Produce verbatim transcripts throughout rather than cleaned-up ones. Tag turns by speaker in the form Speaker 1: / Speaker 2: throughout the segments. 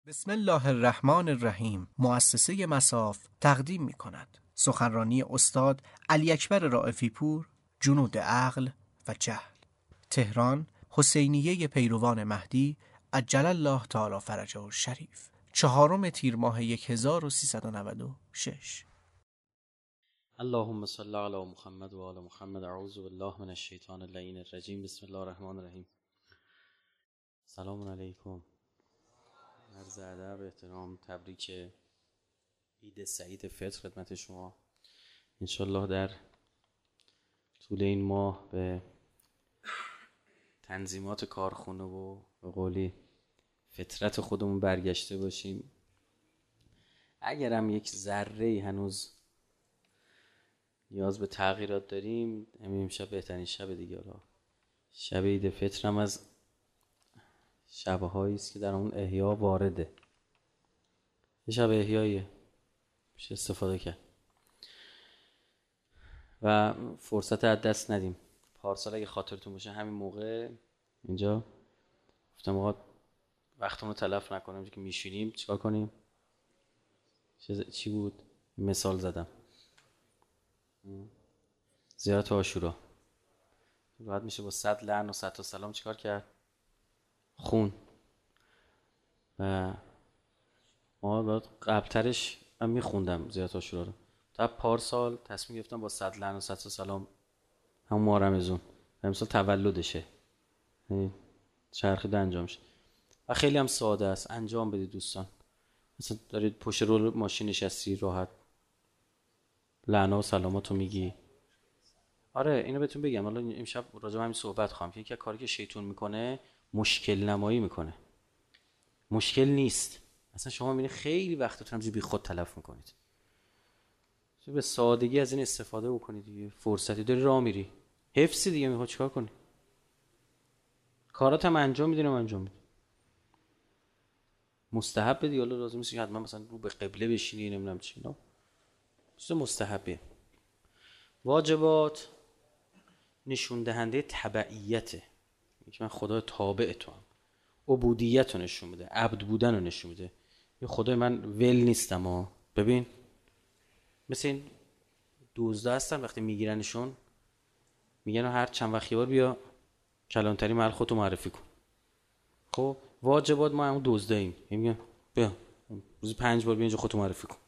Speaker 1: بسم الله الرحمن الرحیم. مؤسسه مصاف تقدیم می کند سخنرانی استاد علی اکبر رائفی پور، جنود عقل و جهل. تهران، حسینیه پیروان مهدی عجل الله تعالی فرجه الشریف، چهارم تیر ماه هزار و سیصد و نود و شش.
Speaker 2: اللهم صل علی محمد و آل محمد. اعوذ بالله من الشیطان اللعین الرجیم. بسم الله الرحمن الرحیم. سلام علیکم. عرض ادب، احترام، تبریک عید سعید فطر خدمت شما. انشالله در طول این ماه به تنظیمات کارخونه و به قولی فطرت خودمون برگشته باشیم. اگرم یک ذره هنوز نیاز به تغییرات داریم، همین شب بهترین شب دیگه. حالا شب عید فطر هم از شبهایی است که در اون احیا وارده. یه شب احیاییه، میشه استفاده کرد و فرصت از دست ندیم. پارسال اگه خاطرتون باشه همین موقع اینجا گفتم آقا وقتمون رو تلف نکنیم که میشینیم چیکار کنیم. چی بود؟ مثال زدم زیارت عاشورا. راحت میشه با صد لعن و صد تا سلام چیکار کرد؟ خون. و ما بعد قبلترش من میخوندم زیارت عاشورا رو. تا پارسال تصمیم گرفتم با صد لعن و صد تا سلام همون ماه رمضان و امسال تولدشه چرخیده انجام شه و خیلی هم ساده است. انجام بدید دوستان. مثلا دارید پشت رول ماشین نشستی راحت لعنا و سلاماتو میگی. آره اینو بهتون بگم. حالا امشب راجع به همین صحبت خواهم که یکی از کاری که شیطان میکنه مشکل نمایی میکنه. مشکل نیست. اصلا شما میبینید خیلی وقتتون هم بی خود تلف میکنید. به سادگی از این استفاده بکنید دیگه. فرصتی داری راه میری، حفظی دیگه، میخواد چیکار کنی؟ کارات هم انجام میدین و انجام میدین. مستحب دیگه. حالا لازم نیست حتما مثلا رو به قبله بشینی نمیدونم چی. نه چیز مستحبه. واجبات نشون دهنده تبعیته. که من خدا تابع تو هم. عبودیت رو نشون میده، عبد بودن رو نشون میده. یه خدای من ول نیستم ها. ببین مثل این دوزده هستن وقتی میگیرنشون میگن هر چند وقت بار بیا کلانتری محل خودتو معرفی کن. خب واجبات ما همون دوزده ایم. میگن بیا روزی پنج بار بیا اینجا خودتو معرفی کن.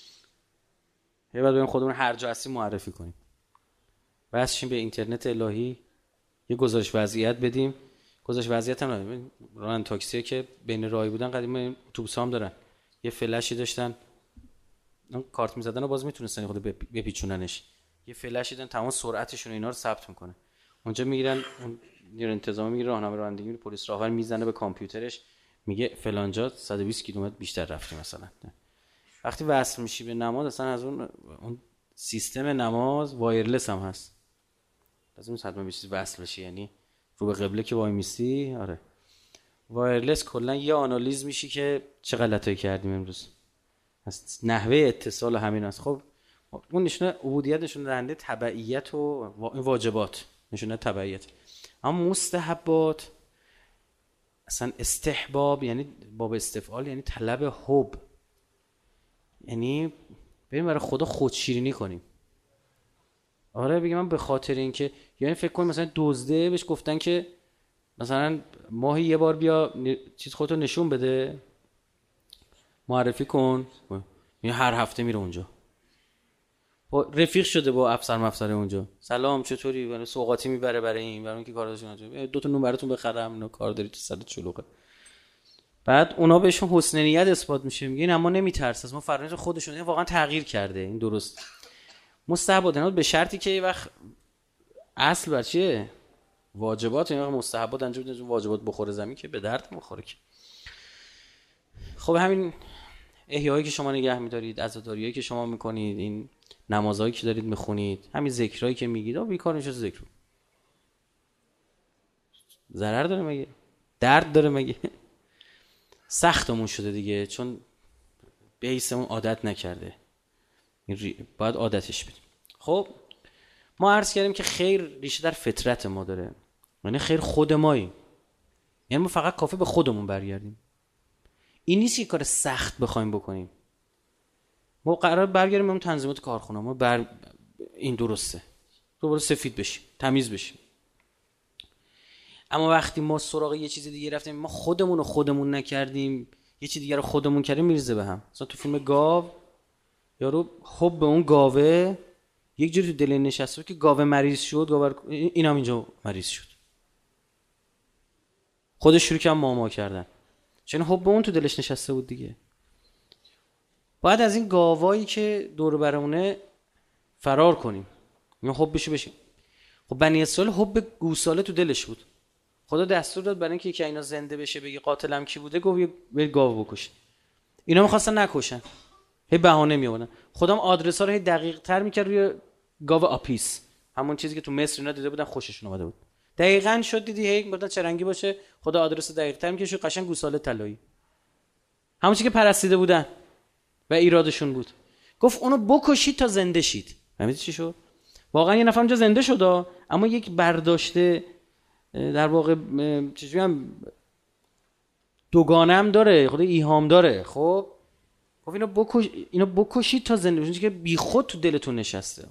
Speaker 2: یه بعد بریم خودمون هر جا هستیم معرفی کنیم. بس شیم به اینترنت الهی یه گزارش وضعیت بدیم. گزارش وضعیت هم نداریم. راننده تاکسیه که بین راهی بودن قدیم اتوبوس هم دارن یه فلشی داشتن، اون کارت میزدن و باز میتونستن خود بپیچوننش. یه فلشی دادن تمام سرعتشون و اینا رو ثبت میکنه. اونجا میگیرن اون نیرو انتظامی میگیره راهنمای رانندگی میره پلیس راهور میزنه به کامپیوترش میگه فلان جا صد و بیست کیلومتر بیشتر رفتی مثلا. وقتی وصل میشی به نماز اصلا از اون اون سیستم نماز وایرلس هم هست. لازم نیست حتما به چیز وصل بشی، یعنی رو به قبله که وای میسی. آره وایرلس کلا یه آنالیز میشی که چه غلطایی کردیم امروز. نحوه اتصال همین است. خب اون نشونه عبودیت نشون دهنده تبعیت و واجبات نشونه تبعیت. اما مستحبات اصلا استحباب یعنی باب استفعال یعنی طلب حب. یعنی بریم برای خدا خودشیرینی کنیم. آره بگم من به خاطر این که یعنی فکر کنم مثلا دزده بهش گفتن که مثلا ماهی یه بار بیا چیز خودتو نشون بده معرفی کن. یعنی هر هفته میره اونجا با رفیق شده با افسر مفسر اونجا. سلام چطوری؟ برای سوغاتی میبره برای این برای اینکه کاراشون انجام دو تا نون براتون بخرم. اینا کار داری تو سرت شلوغه. بعد اونا بهشون حسن نیت اثبات میشه. میگن اما نمیترسه از ما فرنش خودشون. این واقعا تغییر کرده. این درست مستحبات اینا به شرطی که یه وقت اصل بر چیه؟ واجبات. این وقت مستحبات انجام بده واجبات بخوره زمین که به درد میخوره که. خب همین احیایی که شما نگه می‌دارید، عزاداریایی که شما میکنید، این نمازهایی که دارید میخونید، همین ذکرایی که میگید، آ بیکار میشه ذکر. ضرر داره مگه؟ درد داره مگه؟ سختمون شده دیگه چون بیسمون عادت نکرده. باید عادتش بدیم. خب ما عرض کردیم که خیر ریشه در فطرت ما داره. یعنی خیر خود ماییم. یعنی ما فقط کافی به خودمون برگردیم. این نیست که کار سخت بخوایم بکنیم. ما قرار برگردیم به اون تنظیمات کارخونه، ما بر این درسته دوباره سفید بشیم، تمیز بشیم. اما وقتی ما سراغ یه چیز دیگه رفتیم، ما خودمون رو خودمون نکردیم، یه چیز دیگه رو خودمون کردیم، میریزه به هم. مثلا تو فیلم گاو یارو حب به اون گاوه یک جوری تو دل نشسته که گاوه مریض شد، گاوه اینم اینجا مریض شد، خودش شروع کرد ماما کردن، چون حب به اون تو دلش نشسته بود دیگه. باید از این گاوایی که دور برمونه فرار کنیم، ما حب بشه بشیم. خب بنی اسرائیل حب گوساله تو دلش بود، خدا دستور داد برای اینکه یکی اینا زنده بشه بگی قاتلم کی بوده، گفت یه گاو بکشین. اینا می‌خواستن نکشن، هی بهانه میآوردن. خودم آدرس‌ها رو هی دقیق‌تر می‌کرد روی گاو آپیس، همون چیزی که تو مصر اینا دیده بودن خوششون اومده بود. دقیقاً شد دیدی هی گفتن چه رنگی باشه، خدا آدرس دقیق‌تر می‌کشه، قشنگ گوساله طلایی، همون چیزی که پرستیده بودن و ایرادشون بود. گفت اونو بکشید تا زنده شید. فهمیدی چی شد؟ واقعا یه نفر اونجا زنده شد، اما یک برداشته در واقع چجوری هم دوگانه هم داره، خود ایهام داره. خب گفت اینو بکش، اینو بکشید تا زنده بشید که بیخود تو دلتون نشسته.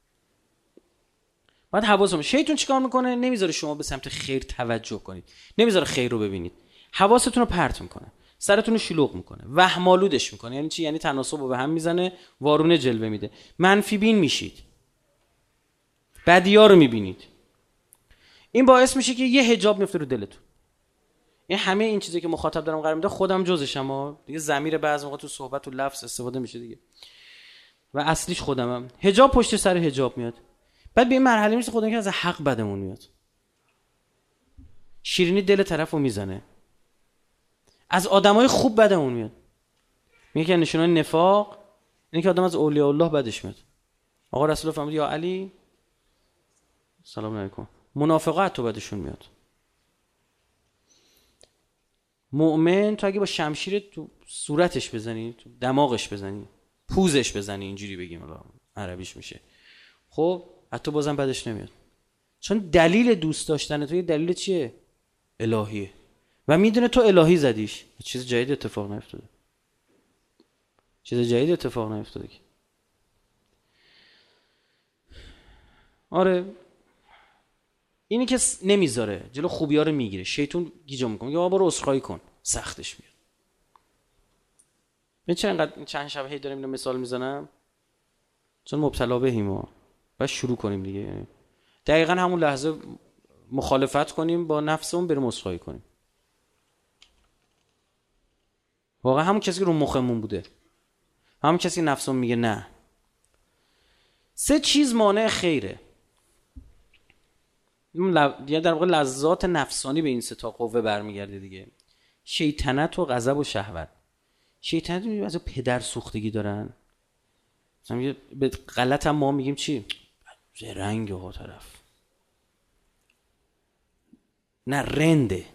Speaker 2: بعد حواسم، شیطان چیکار میکنه؟ نمیذاره شما به سمت خیر توجه کنید، نمیذاره خیر رو ببینید، حواستون رو پرت میکنه، سرتون رو شلوغ میکنه، وهم‌آلودش میکنه. یعنی چی؟ یعنی تناسب رو به هم میزنه، وارونه جلوه میده، منفی بین میشید، بدی‌ها رو میبینید. این باعث میشه که یه حجاب میفته رو دلتون. این همه این چیزی که مخاطب دارم قرار میده خودم جزشم ها دیگه. ضمیر بعضی موقع تو صحبت و لفظ استفاده میشه دیگه و اصلیش خودمم. حجاب پشت سر حجاب میاد. بعد به این مرحله میشه خودمون که از حق بدمون میاد، شیرینی دل طرفو میزنه، از آدمای خوب بدمون میاد. میگه که نشونه نفاق اینه که آدم از اولیاء الله بدش میاد. آقا رسول الله فرمود یا علی سلام علیکم، منافقات تو بدشون میاد. مؤمن تو اگه با شمشیر تو صورتش بزنی، تو دماغش بزنی، پوزش بزنی، اینجوری بگیم الان عربیش میشه، خب حتی بازم بدش نمیاد. چون دلیل دوست داشتن تو یه دلیل چیه؟ الهیه و میدونه تو الهی زدیش. چیز جدید اتفاق نیفتاده، چیز جدید اتفاق نیفتاده که. آره اینی که نمیذاره جلو خوبی‌ها رو میگیره، شیطان گیجا میکنه، یا برو عذرخواهی کن، سختش میاد. من چرا انقدر چند شب هی داریم اینو مثال میزنم؟ چون مبتلا بهیم ما باید شروع کنیم دیگه. دقیقاً همون لحظه مخالفت کنیم با نفسمون، بریم عذرخواهی کنیم. واقعا همون کسی که رو مخمون بوده، همون کسی که نفسمون میگه نه. سه چیز مانع خیره. یه در واقع لذات نفسانی به این سه تا قوه برمیگرده دیگه. شیطنت و غضب و شهوت. شیطنت میگه از پدر سوختگی دارن. مثلا به غلط هم ما میگیم چی؟ زرنگ ها طرف. نه رنده.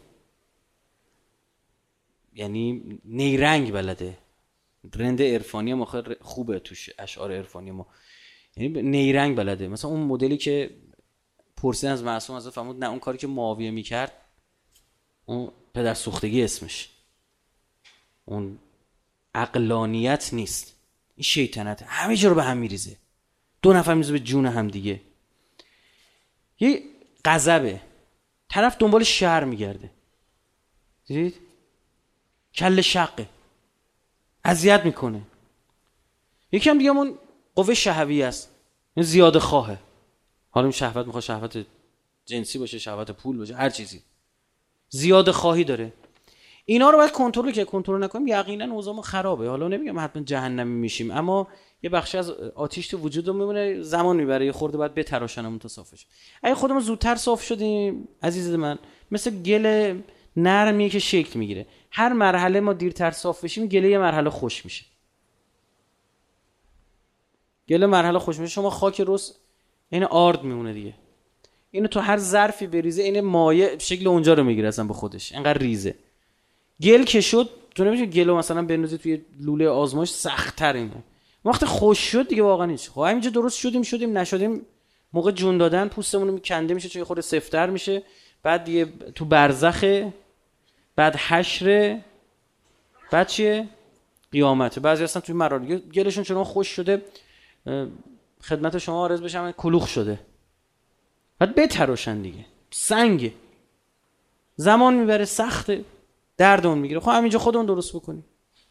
Speaker 2: یعنی نیرنگ بلده. رند عرفانی ما خیلی خوبه توش اشعار عرفانی ما. یعنی نیرنگ بلده. مثلا اون مدلی که پرسیدن از معصوم حضرت فرمود نه اون کاری که معاویه میکرد اون پدر سوختگی اسمش، اون عقلانیت نیست، این شیطنت. همه جا رو به هم میریزه، دو نفر میریزه به جون هم دیگه. یه غضبه، طرف دنبال شر میگرده، دیدید؟ کل شقه، اذیت میکنه. یکی هم دیگه همون قوه شهوی است، این زیاده خواهه. حالا این شهوت میخواد شهوت جنسی باشه، شهوت پول باشه، هر چیزی، زیاده خواهی داره. اینا رو باید کنترل که کنترل نکنیم یقینا اوضاعمون خرابه. حالا نمیگم حتما جهنمی میشیم، اما یه بخشی از آتیش تو وجودمون میمونه، زمان میبره، یه خورده باید بتراشنمون تا صاف بشه. اگه خودمون زودتر صاف شدیم عزیز من، مثل گل نرمیه که شکل میگیره، هر مرحله ما دیرتر صاف بشیم گله یه مرحله خوش میشه. گله مرحله خوش میشه، شما خاک رس این آرد میمونه دیگه. اینو تو هر ظرفی بریزه این مایع شکل اونجا رو میگیره اصلا به خودش، اینقدر ریزه. گل که شد تو نمیشه گلو مثلا بندازی توی لوله آزمایش، سخت‌تر اینه. وقتی خوش شد دیگه واقعا نیست. خب همینجا درست شدیم شدیم نشدیم، موقع جون دادن پوستمون میکنده میشه، چون خود سفت‌تر میشه، بعد دیگه تو برزخه، بعد حشر، بعد چیه؟ قیامته. بعضی هستن توی مرحله گلشون چون خوش شده خدمت شما عرض بشم کلوخ شده، بعد بتراشن دیگه، سنگه، زمان میبره، سخته، دردمون میگیره. خب همینجا خودمون درست بکنیم.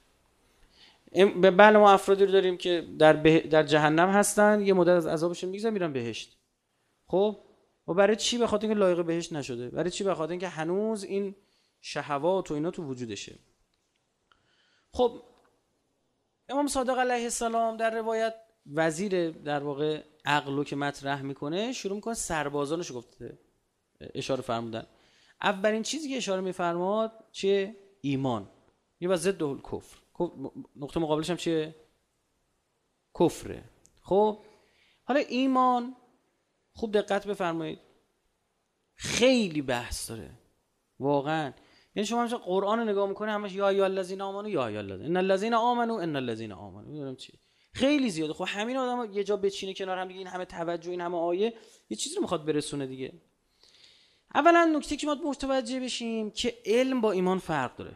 Speaker 2: بله ما افرادی رو داریم که در به... در جهنم هستن، یه مدت از عذابشون میگذره میرن بهشت. خب و برای چی؟ به خاطر اینکه لایق بهشت نشده. برای چی؟ به خاطر اینکه هنوز این شهوات و اینا تو وجودشه. خب امام صادق علیه السلام در روایت وزیر در واقع عقلو که مطرح میکنه شروع میکنه سربازانشو گفته اشاره فرمودن. اولین چیزی که اشاره میفرماد چیه؟ ایمان. یه واسه ضد الکفر. نقطه مقابلش هم چیه؟ کفره. خب حالا ایمان خوب دقت بفرمایید خیلی بحث داره واقعا. یعنی شما همش قرآن رو نگاه میکنه همش یا یا الذین آمنو یا یا الذین ان الذین آمنو ان الذین آمنو، میدونم چی خیلی زیاده. خب همین آدم یه جا بچینه کنار هم دیگه، این همه توجه، این همه آیه، یه چیزی رو میخواد برسونه دیگه. اولا نکته که ما متوجه بشیم که علم با ایمان فرق داره.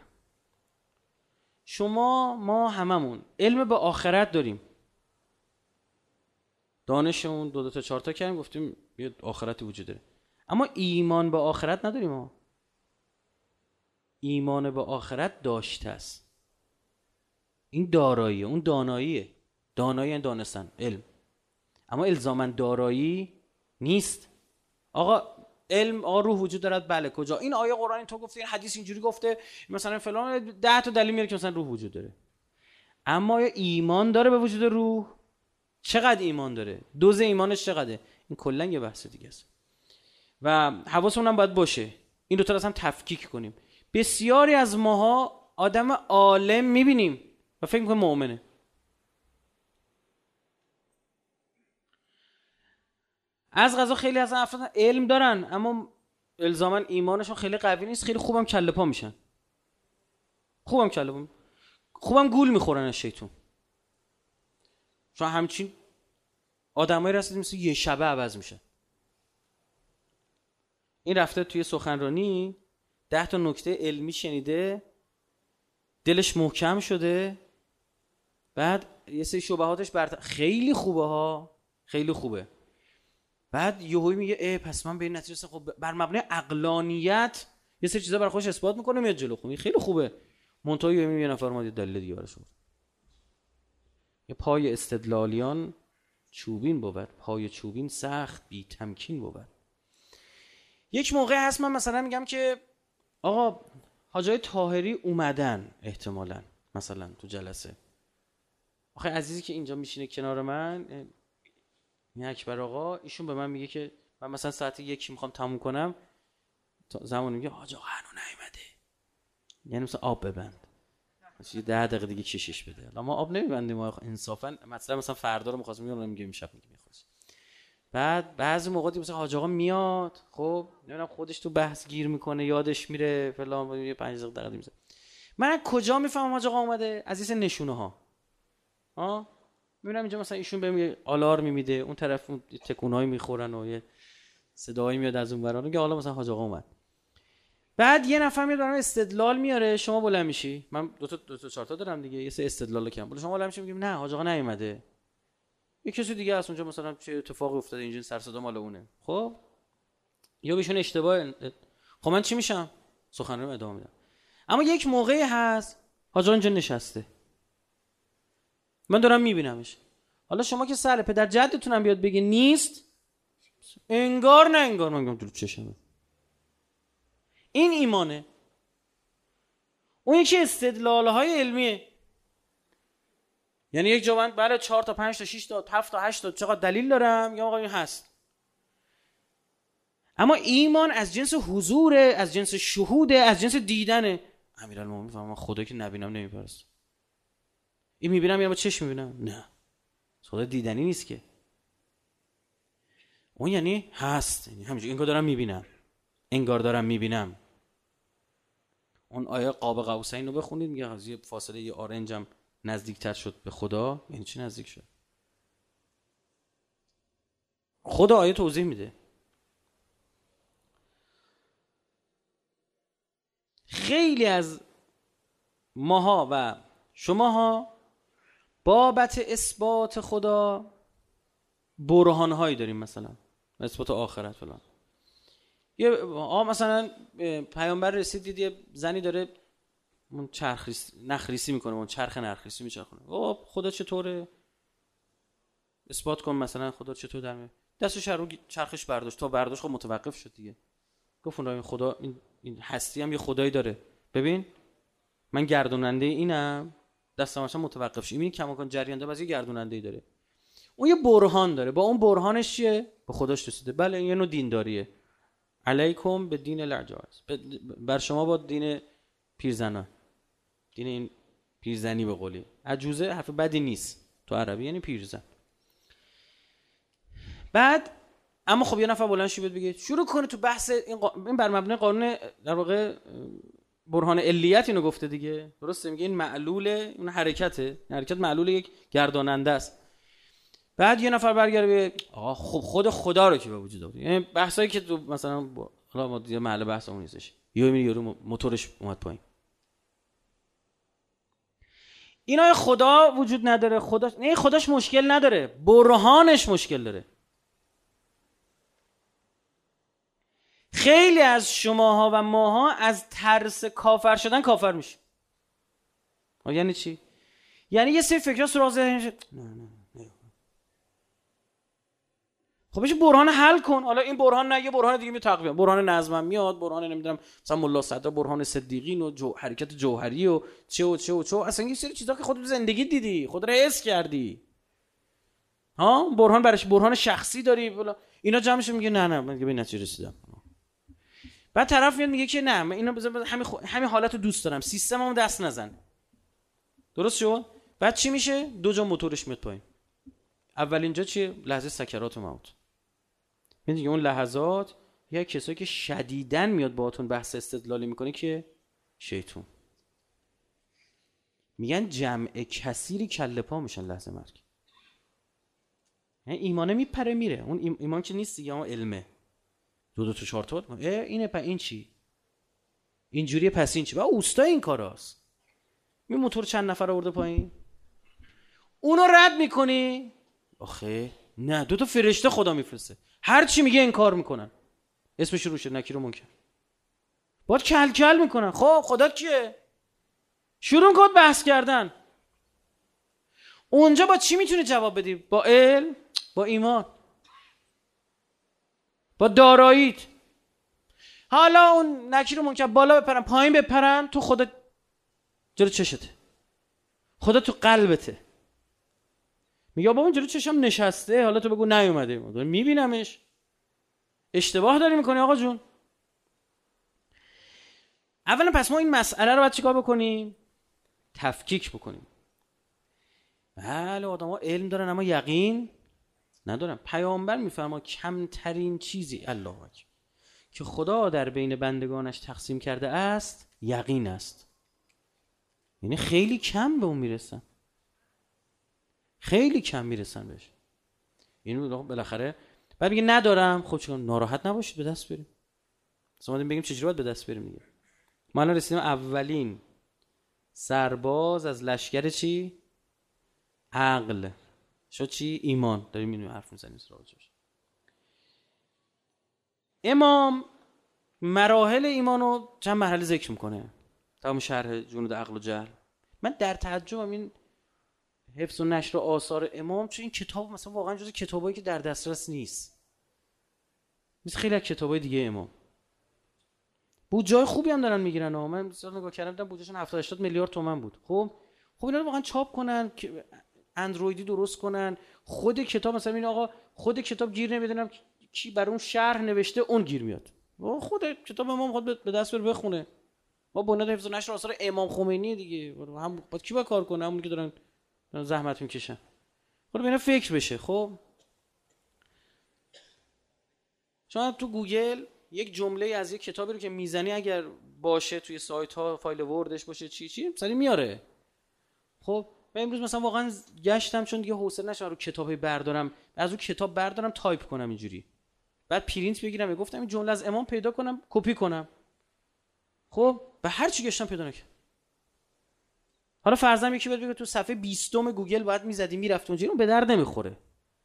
Speaker 2: شما ما هممون علم به آخرت داریم، دانشمون دو دو تا چهار تا کردیم گفتیم یه آخرتی وجود داره، اما ایمان به آخرت نداریم. ما ایمان به آخرت داشته است، این داراییه، اون داناییه. دانایی یعنی دانستن، علم، اما الزاماً دارایی نیست. آقا علم آقا روح وجود دارد، بله کجا؟ این آیه قرآنی تو گفته، این حدیث اینجوری گفته، مثلا فلان، ده تا دلیل میاره که مثلا روح وجود داره. اما یا ایمان داره به وجود روح؟ چقدر ایمان داره؟ دوز ایمانش چقدره؟ این کلا یه بحث دیگه است و حواسمون هم باید باشه این دو تا اصلا تفکیک کنیم. بسیاری از ماها آدم عالم میبینیم و فکر میکنیم مؤمنه. از قضا خیلی از افراد علم دارن اما الزاما ایمانشون خیلی قوی نیست، خیلی خوبم کله پا میشن، خوبم کله پا خوبم گول میخورن از شیطون. چون همچین آدمایی رسید مثل یه شبه عوض میشه. این رفته توی سخنرانی ده تا نکته علمی شنیده، دلش محکم شده، بعد یه سری شبهاتش برطرف، خیلی خوبه ها، خیلی خوبه. بعد یهویی میگه اه پس من به این نتیجه رسیدم. خب بر مبنای عقلانیت یه سری چیزا برای خودش اثبات میکنه، میاد جلو. خب خیلی خوبه. منتها یه یه نفر اومد دلیل دیگه براش آورد. یه پای استدلالیان چوبین بود، پای چوبین سخت بی تمکین بود. یک موقع هست من مثلا میگم که آقا حاجای طاهری اومدن احتمالاً مثلا تو جلسه. آخه عزیزی که اینجا میشینه کنار من، این اکبر آقا، ایشون به من میگه که من مثلا ساعت یکی میخوام تموم کنم، زمان میگه حاج آقا هنو نیومده، یعنی مثلا آب ببند، مثلا ده دقیقه دیگه کشش بده. اما آب نمیبندیم ما انصافا. مثلا مثلا فردا رو می‌خواستم میگم میگه میشب میگه میخواست. بعد بعضی موقع مثلا حاج آقا میاد، خب نمیدونم خودش تو بحث گیر میکنه، یادش میره فلان، یه پنج دقیقه میزه. من کجا میفهمم حاج آقا اومده؟ از این نشونه ها. ها میبینم اینجا مثلا ایشون بهم میگه آلارمی میده، اون طرف اون تکونایی میخورن و یه صدایی میاد از اون ورا، میگه حالا مثلا حاج آقا اومد. بعد یه نفر میاد برام استدلال میاره، شما بلند میشی، من دو تا دو تا چهار تا دارم دیگه، یه سه استدلال کردم، بالا شما بلند میشی میگیم نه حاج آقا نیومده، یه کسی دیگه از اونجا مثلا چه اتفاقی افتاده اینجا سر صدا مال اونه. خب یا بهشون اشتباه، خب من چی میشم؟ سخنرانی ادامه میدم. اما یک موقعی هست حاج آقا اینجا نشسته، من دارم میبینمش. حالا شما که سر پدر جدتونم بیاد بگه نیست، انگار نه انگار، من میگم تو چشمه. این ایمانه. اون یکی استدلال‌های علمیه. یعنی یک جوان برای چهار تا پنج تا شش تا هفت تا هشت تا چقدر دلیل دارم، یا آقا این هست. اما ایمان از جنس حضوره، از جنس شهوده، از جنس دیدنه. امیرالمومنین فهمم خدا که نبینم نمیپرست. این میبینم یا با چشم میبینم؟ نه. خدا دیدنی نیست که. اون یعنی هست، یعنی همینجوری انگار دارم میبینم، انگار دارم میبینم. اون آیه قاب قوسین رو بخونید، میگه از یه فاصله یه آرنجم نزدیکتر شد به خدا. یعنی چی نزدیک شد؟ خدا آیه توضیح میده. خیلی از ماها و شماها بابت اثبات خدا برهان‌هایی داریم، مثلا اثبات آخرت فلان. یه آ مثلا پیامبر رسید دید یه زنی داره اون چرخ نخریسی میکنه، اون چرخ نخریسی میچرخونه. آ خدا چطوره؟ اثبات کن مثلا خدا چطور دمه. دستش رو چرخش برداشت، تا برداشت خب متوقف شد دیگه. گفت اون خدا این این هستی هم یه خدایی داره. ببین من گردوننده اینم، دستم اصلا متوقف شه. این کماکان جریان داره، واسه گردوننده ای داره. اون یه برهان داره، با اون برهانش چیه؟ به خداش رسیده. بله این یه نوع دینداریه. علیکم به دین العجائز، بر شما با دین پیرزنان، دین این پیرزنی به قولی. عجوزه حرف بدی نیست تو عربی، یعنی پیرزن. بعد اما خب یه نفر بلند شه بگه شروع کنه تو بحث این, قا... این بر مبنای قانون در واقع برهان علیت اینو گفته دیگه، درسته؟ میگه این معلول اون حرکته، حرکت معلول یک گرداننده است. بعد یه نفر برگرده بگه آقا خب خود خدا رو که به وجود آورد. یعنی بحثایی که تو مثلا حالا ما دیگه محل بحثمون نیستش، یهو میگه یارو موتورش اومد پایین. اینا خدا وجود نداره، خدا نه، خداش مشکل نداره، برهانش مشکل داره. خیلی از شماها و ماها از ترس کافر شدن کافر میشه. یعنی چی؟ یعنی یه سری فکرها سراغ ذهنش، نه نه نه خب بشه برهان حل کن. حالا این برهان نه، یه برهان دیگه می تقویم، برهان نظمم میاد، برهان نمیدونم مثلا ملا صدرا، برهان صدیقین و جو... حرکت جوهری و چه و چه و چه، اصلا یه سری چیزا که خودت زندگی دیدی، خود رو حس کردی. ها برهان برش برهان شخصی داری بلا. اینا جمعش میگه نه نه من به نتیجه رسیدم. بعد طرف میاد میگه که نه من اینا بذار همین خو... همین حالت رو دوست دارم، سیستممو دست نزن. درست شد؟ بعد چی میشه؟ دو جا موتورش میاد پایین. اول اینجا چیه؟ لحظه سکرات موت. میدونی اون لحظات یا کسایی که شدیداً میاد باهاتون بحث استدلالی میکنه که شیطون. میگن جمع کثیری کله پا میشن لحظه مرگ. یعنی ایمانه میپره میره. اون ایمان که نیست دیگه، اون علمه. دو دو تا چهار تا اینه، پس این چی؟ اینجوریه، پس این چی؟ با اوستا این کاراست. می موتور چند نفر آورده پایین، اونو رد میکنی. آخه نه، دو تا فرشته خدا میفرسته، هر چی میگه انکار میکنن، اسمش روشه نکیر و منکر، باید کل کل میکنن. خب خدا کیه؟ شروع کن بحث کردن. اونجا با چی میتونی جواب بدی؟ با علم، با ایمان، با داراییت. حالا اون نکیر و منکر بالا بپرن پایین بپرن، تو خدا جلو چشته، خدا تو قلبته. میگه بابا جلو چشم نشسته، حالا تو بگو نیومده، میبینمش. اشتباه داری میکنی آقا جون. اولا پس ما این مسئله رو باید چیکار بکنیم؟ تفکیک بکنیم. بله آدم ها علم دارن اما یقین ندارن. پیامبر میفرما کمترین چیزی الله اکبر که خدا در بین بندگانش تقسیم کرده است یقین است. یعنی خیلی کم به اون میرسن، خیلی کم میرسن بهش. اینو بالاخره بعد میگه ندارم. خب چون ناراحت نباشید به دست بریم. مثلا ما بگیم چجوری باید به دست بریم دیگه. ما الان رسیدیم اولین سرباز از لشکر چی؟ عقل شد چی؟ ایمان. داریم اینو حرف میزنیم سراغش. امام مراحل ایمانو چند مرحله ذکر میکنه. تمام شرح جنود عقل و جهل. من در تعجبم این حفظ و نشر آثار امام، چون این کتاب مثلا واقعا جز کتابایی که در دسترس نیست، مثل خیلی از کتابای دیگه امام. بودجه خوبی هم دارن میگیرن. من مثلا نگاه کردم دیدم بودجهشون هفتاد هشتاد میلیارد تومان بود. خب خب اینا رو واقعا چاپ کنن، اندرویدی درست کنن، خود کتاب مثلا این آقا خود کتاب گیر نمیدونم کی بر اون شرح نوشته اون گیر میاد. خود کتاب امام خود به دست بره بخونه. ما بنیاد حفظ و نشر آثار امام خمینی دیگه، هم با کی با کار کنه؟ همون که دارن زحمت میکشن. حالا اینا فکر بشه. خب شما تو گوگل یک جمله از یک کتابی رو که میزنی اگر باشه توی سایت ها فایل وردش باشه چی چی مثلا میاره. خب من امروز مثلا واقعا گشتم چون دیگه حوصله نشد رو کتابی بردارم، از اون کتاب بردارم تایپ کنم اینجوری، بعد پرینت بگیرم، گفتم این جمله از امام پیدا کنم کپی کنم. خب به هر چی گشتم پیدا نکردم. حالا فرضاً یکی بگه تو صفحه بیستم گوگل باید میزدی میرفت اونجا، اون به درد نمیخوره.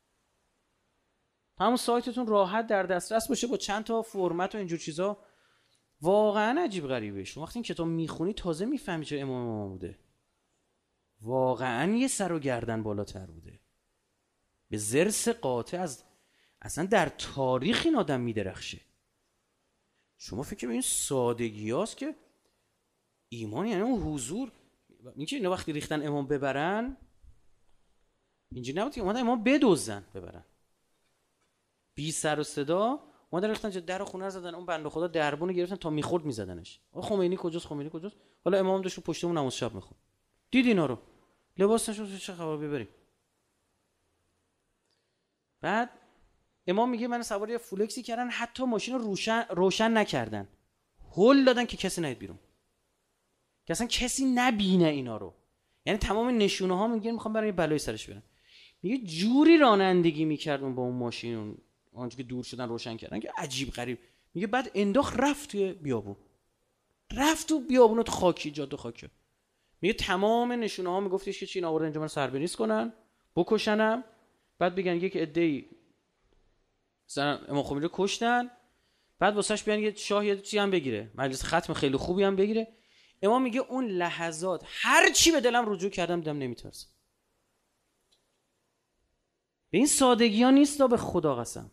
Speaker 2: همون سایتتون راحت در دسترس باشه با چند تا فرمت و اینجور چیزا. واقعا عجیب غریبه. شما وقتی این کتاب میخونی تازه میفهمی چه امام امام بوده. واقعا یه سر و گردن بالاتر بوده. به ضرس قاطع از اصلا در تاریخ این آدم میدرخشه. شما فکر به این سادگی هاست که ایمان یعنی اون حضور. اینکه اینا وقتی ریختن امام ببرن اینجوری نبود که اومدن امام بدوزن ببرن. بی سر و صدا اومدن ریختن در خونه رو زدن، اون بنده خدا دربونو گرفتن تا میخورد میزدنش. آقا خمینی کجاست؟ خمینی کجاست؟ حالا امام داشت پشتمون نماز شب میخوند. دید اینا رو لباسش چه خبر ببریم. بعد امام میگه من سوار یه فولکسی کردن، حتی ماشین رو روشن روشن نکردن، هول دادن که کسی نیاد بیرون، که اصلا کسی نبینه اینا رو. یعنی تمام نشونه ها میگن میخوام برای بلای سرش برن. میگه جوری رانندگی میکردن با اون ماشین اونجا که دور شدن روشن کردن که عجیب غریب. میگه بعد انداخت رفت توی بیابون، رفت تو بیابون تو خاکی، جاده خاکی. میگه تمام نشونه ها میگفتش که چین آورده اینجا من سربریز کنن بکشنم، بعد بگن یک عده‌ای مثلا امام خمینی رو کشتن، بعد واسش بیان یه شاه یه چی هم بگیره، مجلس ختم خیلی خوبی هم بگیره. امام میگه اون لحظات هر چی به دلم رجوع کردم دیدم نمیترسم. به این سادگی ها نیست، به خدا قسم.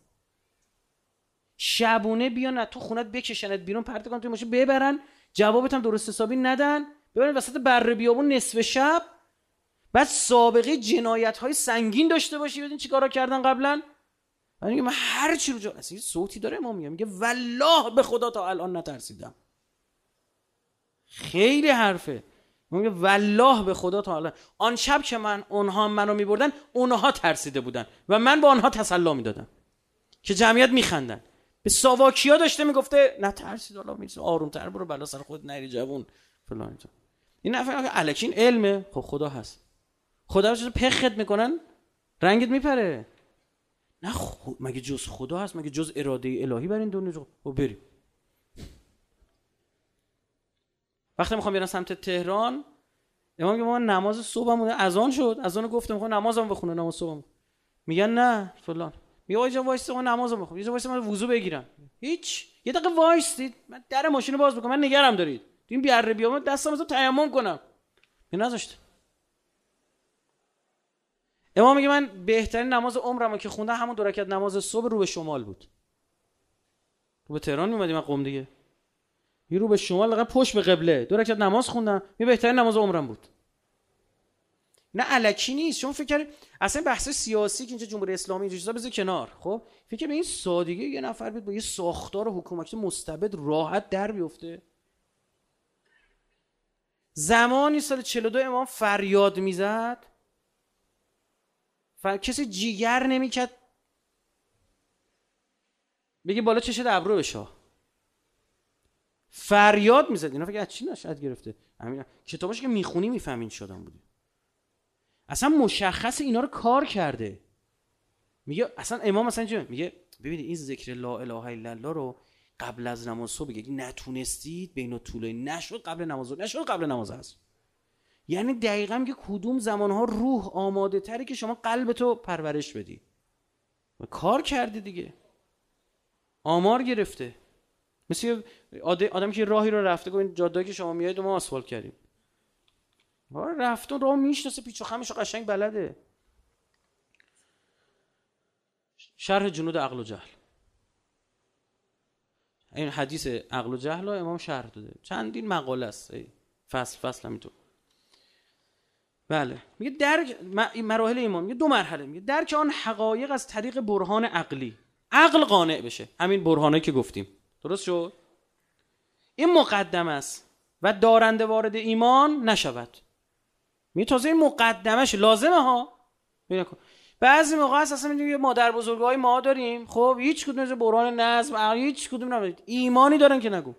Speaker 2: شبونه بیان تو خونت بکشنت بیرون، پرت کن توی ماشین ببرن، جوابت هم درست حسابی ندن، ببرن وسط بره بیابون نصف شب، بعد سابقه جنایت های سنگین داشته باشی بدین چیکارا کردن قبلا. من میگم من هر چی رو جا اصلا صوتی داره امام میگه میگه والله به خدا تا الان نترسیدم. خیلی حرفه. میگه والله به خدا تا الان، آن شب که من اونها منو میبردن اونها ترسیده بودن و من با آنها تسلی میدادم که جمعیت میخندن. به ساواکیا داشته میگفته نه ترسید، حالا میرسه آرومتر برو بلا سر خود نری جوون فلان اینطور. این نفر که الکین علمه. خب خدا هست، خدا رو چه پخت میکنن رنگت میپره. نه خب مگه جز خدا هست؟ مگه جز اراده الهی بر این دنیا؟ خب بریم. وقتی میخوام برم سمت تهران، امام میگه ما نماز صبحم اذان شد، اذان گفتم میخوام نمازم بخونه، نماز صبحم. میگن نه فلان. میگه آقا جان وایس ما نمازم بخونم، یه جا وایس من وضو بگیرم. هیچ، یه دقیقه وایسید من در ماشین باز بکنم، من نگرم دارید این بیاره بیام دستم از تیمم کنم. این نذاشت. امام میگه من بهترین نماز عمرمو که خوندم همون دو رکعت نماز صبح رو به شمال بود. رو به تهران میومدیم من قم دیگه. یه رو به شمال لقب پشت به قبله دو رکعت نماز خوندم، می بهترین نماز عمرم بود. نه الکی نیست. شما فکر کنید اصلا بحث سیاسی که اینجا جمهوری اسلامی اینجا چیزا بذار کنار، خب فکر به این سادگی یه نفر بیاد با یه ساختار حکومتی مستبد راحت در بیفته. زمانی سال چهل و دو امام فریاد میزد، فر... کسی جیگر نمیکرد بگه بالا چشه ابرو بشه، فریاد میزد. اینا فکر از چی نشد گرفته. همین کتاباش که میخونی میفهمین شدن بوده. اصلا مشخص اینا رو کار کرده. میگه اصلا امام مثلا چه میگه ببینید این ذکر لا اله الا الله رو قبل از نماز صبح بگید، نتونستید بین طولای نشد قبل نماز نشد قبل نماز هست. یعنی دقیقاً میگه کدوم زمانها روح آماده تره که شما قلبتو پرورش بدی. و کار کرده دیگه، آمار گرفته. مثل آدمی که راهی رو رفته گفت این جاده‌ای که شما میایید ما آسفالت کردیم. آره رفتون راه میشناسه، پیچ و خمش قشنگ بلده. شرح جنود عقل و جهل، این حدیث عقل و جهل رو امام شرح داده، چندین مقاله است، فصل فصل همینطور. بله میگه درک مراحل ایمان، میگه دو مرحله، میگه درک آن حقایق از طریق برهان عقلی، عقل قانع بشه، همین برهانه که گفتیم. درست شد؟ این مقدمه است و دارنده وارد ایمان نشود. می تازه این مقدمش لازمه ها. بعضی موقع هست اصلا میگیم مادر بزرگای ما داریم، خب هیچ کدوم از برهان نظم عقلی هیچ کدوم ندارید، ایمانی دارن که نگو.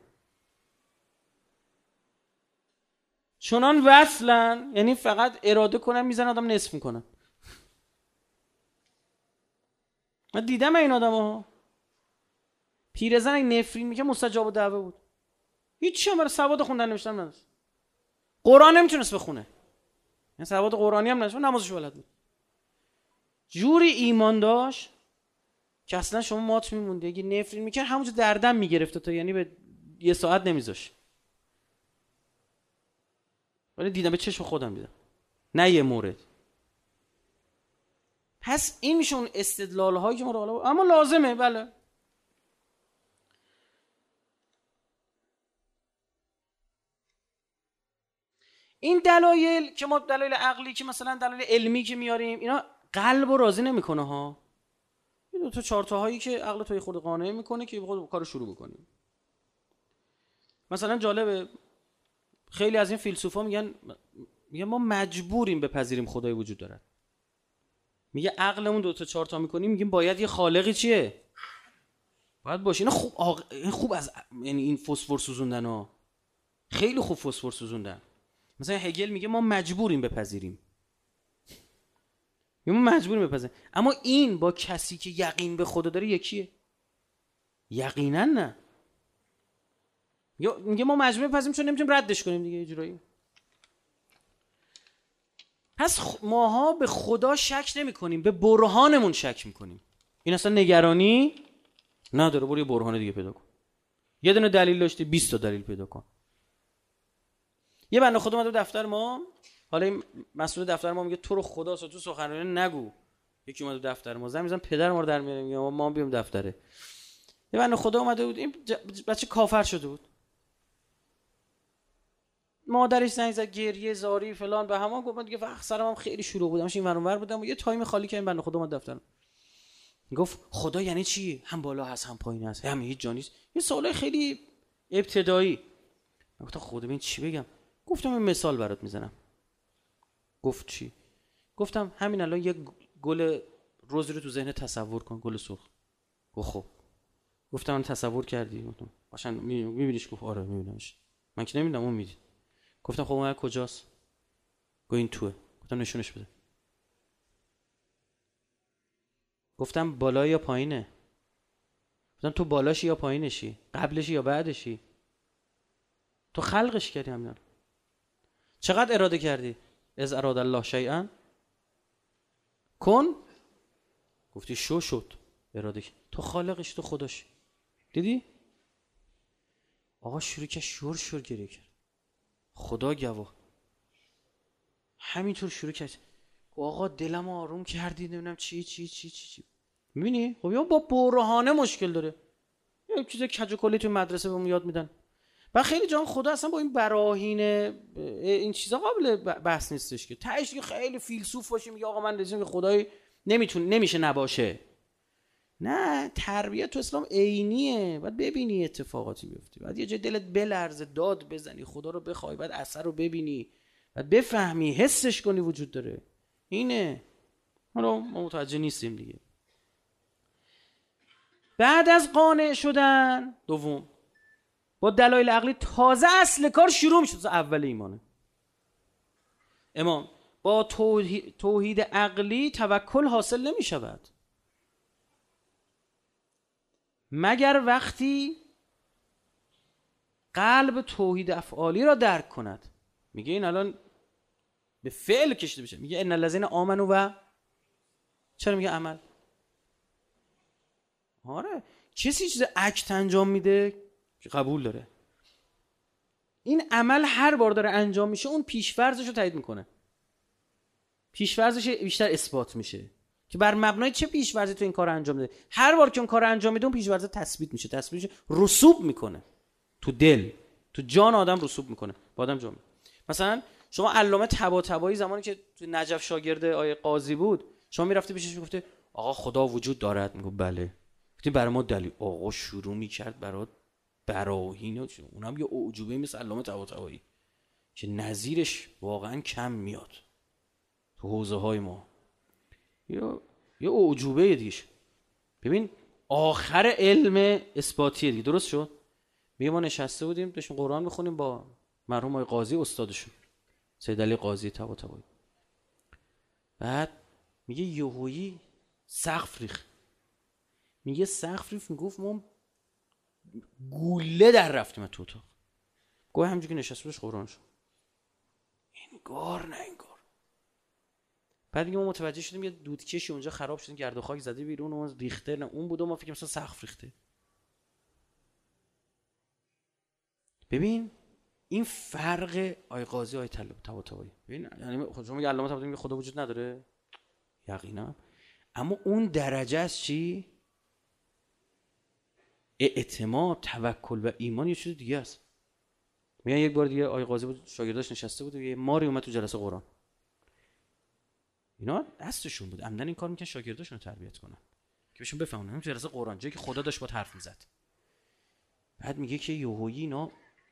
Speaker 2: چنان وصلن، یعنی فقط اراده کنن میزنن آدم نصف میکنن. من دیدم این آدم‌ها. پیرزن اگه نفرین میگه مستجاب دعوه بود. هیچ چیزی برای سواد خوندن نوشتن نداشت. قرآن نمیتونست بخونه. این سواد قرآنی هم نداشت، نمازش بلد بود. جوری ایمان داشت که اصلا شما مات میموندی. اگه نفرین میکرد همونجا دردم میگرفت تا یعنی به یه ساعت نمیذاش. ولی دیدم به چشم خودم دیدم، نه یه مورد. پس این میشه اون استدلال هایی که ما رو حالا اما لازمه. بله این دلایل که ما دلایل عقلی که مثلا دلایل علمی که میاریم اینا قلب رو راضی نمیکنه ها. این دو تا چهار تا هایی که عقل تو خود قانع میکنه که خود کارو شروع بکنیم. مثلا جالبه خیلی از این فیلسوفا میگن میگن ما مجبوریم بپذیریم خدای وجود داره. میگه عقلمون دو تا چهار تا میکنیم، میگیم باید یه خالقی چیه باید باشه. اینا خوب آق... این خوب از یعنی این فسفر سوزوندن ها، خیلی خوب فسفر سوزوندن. مثلا هگل میگه ما مجبوریم بپذیریم، ما مجبوریم بپذیریم. اما این با کسی که یقین به خدا داره یکیه؟ یقینا نه. یا میگه ما مجبوریم بپذیریم چون نمیتونیم ردش کنیم دیگه یه جورایی. پس خ... ماها به خدا شک نمی کنیم، به برهانمون شک میکنیم. این اصلا نگرانی نداره. برو یه برهان دیگه پیدا کن. یه دونه دلیل داشتی بیست تا دلیل پیدا کن. یه بنده خدا اومده دفتر ما، حالا این مسئول دفتر ما میگه تو رو خدا تو سخنرانی نگو. یکی اومده دفتر ما زنگ میزنه پدر ما رو در میاره میگه ما بیام دفتره. یه بنده خدا اومده بود، این بچه کافر شده بود. مادرش زنگ زد گریه زاری فلان به همان گفت من دیگه وقت سرم هم خیلی شلوغ بودم، این ور اونور بودم و یه تایم خالی که این بنده خدا اومد دفتر. گفت خدا یعنی چی؟ هم بالا هست هم پایین هست، هم هیچ جا نیست. یه سوال خیلی ابتدایی. گفتم خدا ببین چی بگم؟ گفتم یه مثال برات میزنم. گفت چی؟ گفتم همین الان یه گل رز رو تو ذهن تصور کن، گل سرخ. گفت خب. گفتم من تصور کردی؟ گفتم قشنگ میبینیش؟ گفت آره میبینمش. من که نمیدونم اون میدید. گفتم خب اون کجاست؟ گفت این توه. گفتم نشونش بده. گفتم بالا یا پایینه؟ گفتم تو بالاشی یا پایینشی؟ قبلشی یا بعدشی؟ تو خلقش کردی همین. چقدر اراده کردی؟ از اراد الله شیئا کن. گفتی شو شد. اراده کردی. تو خالقش، تو خداش. دیدی؟ آقا شروع که شور شور گریه کرد. خدا گواه. همینطور شروع کرد. آقا دلم آروم کردی نمیدونم چی چی چی چی چی. میبینی؟ خب یا با برهانه مشکل داره. یه چیز کج و کلی تو مدرسه بهمون یاد میدن. و خیلی جان خدا اصلا با این براهین این چیزا قابل بحث نیستش که تهش که خیلی فیلسوف باشیم میگه آقا من رسیدم که خدای نمیتونه نمیشه نباشه. نه، تربیت تو اسلام عینیه. باید ببینی اتفاقاتی بیفته، بعد یه جای دلت بلرزه داد بزنی خدا رو بخوای، بعد اثر رو ببینی، بعد بفهمی حسش کنی وجود داره. اینه. حالا ما متوجه نیستیم دیگه. بعد از قانع شدن دوم با دلایل عقلی تازه اصل کار شروع میشه. اول ایمانه امام با توحید, توحید عقلی توکل حاصل نمی شود مگر وقتی قلب توحید افعالی را درک کند. میگه این الان به فعل کشیده بشه. میگه ان الذین آمنوا و چرا میگه عمل؟ آره کسی چیز اکت انجام میده که قبول داره. این عمل هر بار داره انجام میشه اون پیش‌فرضش رو تایید میکنه. پیش‌فرضش بیشتر اثبات میشه که بر مبنای چه پیش‌فرضی تو این کار انجام میده. هر بار که اون کار انجام میده اون پیش‌فرض تثبیت میشه، تثبیت میشه، رسوب میکنه تو دل، تو جان آدم رسوب میکنه، با آدم جان. مثلا شما علامه طباطبایی زمانی که تو نجف شاگرد آیه قاضی بود، شما میرفتی پیشش میگفتی آقا خدا وجود دارد، میگه بله. گفتی برای ما دلیل. آقا شروع میکرد برات براهین، اونم یه اعجوبه مثل علامه طباطبایی که نظیرش واقعا کم میاد تو حوزه های ما. یا یه اعجوبه دیگه. ببین آخر علم اثباتیه دیگه. درست شد؟ میگه ما نشسته بودیم داشتیم قرآن میخونیم با مرحوم آقای قاضی استادشون سید علی قاضی طباطبایی. بعد میگه یهویی سقف ریخت. میگه سقف ریخت، میگفت ما گوله در رفتیم تو اتاق. گوه همونجوری که نشسته بودش قرآن شد. انگار نه انگار بعد دیگه ما متوجه شدیم یه دودکشی اونجا خراب شد، گرد و خاک زده بیرون، اون ریخته، نه اون بود، ما فکر مثلا سقف ریخته. ببین این فرق آی قاضی آی طباطبایی. ببین یعنی خود شما میگه علامه طباطبایی میگه خدا وجود نداره، یقینا، اما اون درجه از چی؟ اعتماد، توکل و ایمان یه چیز دیگه است. میگن یک بار دیگه آی قاضی بود شاگرداش نشسته بود و یه ماری اومد تو جلسه قرآن. اینا دستشون بود عمدن این کار میکنن شاگرداشون رو تربیت کنن که بهشون بفهمونن تو جلسه قرآن جایی که خدا داشت با حرف میزد. بعد میگه که یهویی اینا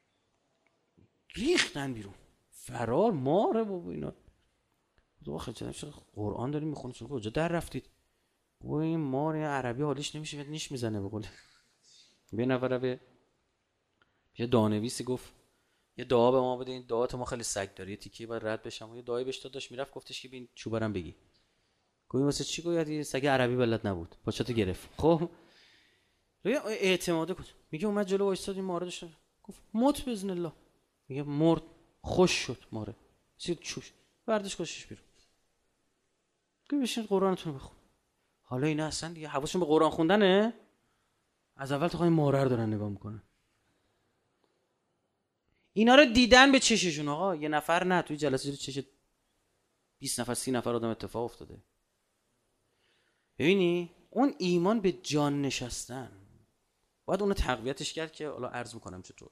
Speaker 2: ریختن بیرون، فرار، ماره بابا اینا. تو خجالت قرآن داریم میخونید شما کجا در رفتید؟ و این مار عربی حالش نمیشه، نیش میزنه به قول یه نفر به یه دانویسی گفت یه دعا به ما بده، این دعات ما خیلی سگ داره، یه تیکه بعد رد بشم. و یه دعایی بهش داداش میرفت گفتش که ببین چوبرم بگی. گفتم واسه چی؟ گفت یه سگ عربی بلد نبود، پاچاتو گرفت. خب اعتماد کن. میگه اومد جلو وایساد، این ماره داشت گفت موت باذن الله. میگه مرد، خوش شد ماره، چی چوش بردش کشش بیرون. گفت بشین قرآنتون رو بخون. حالا اینا اصلا دیگه حواسشون به قرآن خوندنه، از اول تا آخر ماره رو دارن نگاه میکنن. اینا رو دیدن به چششون. آقا یه نفر نه، توی جلسه جلو چش بیست نفر سی نفر آدم اتفاق افتاده. ببینی اون ایمان به جان نشستن باید اونو تقویتش کرد که حالا عرض میکنم چطور.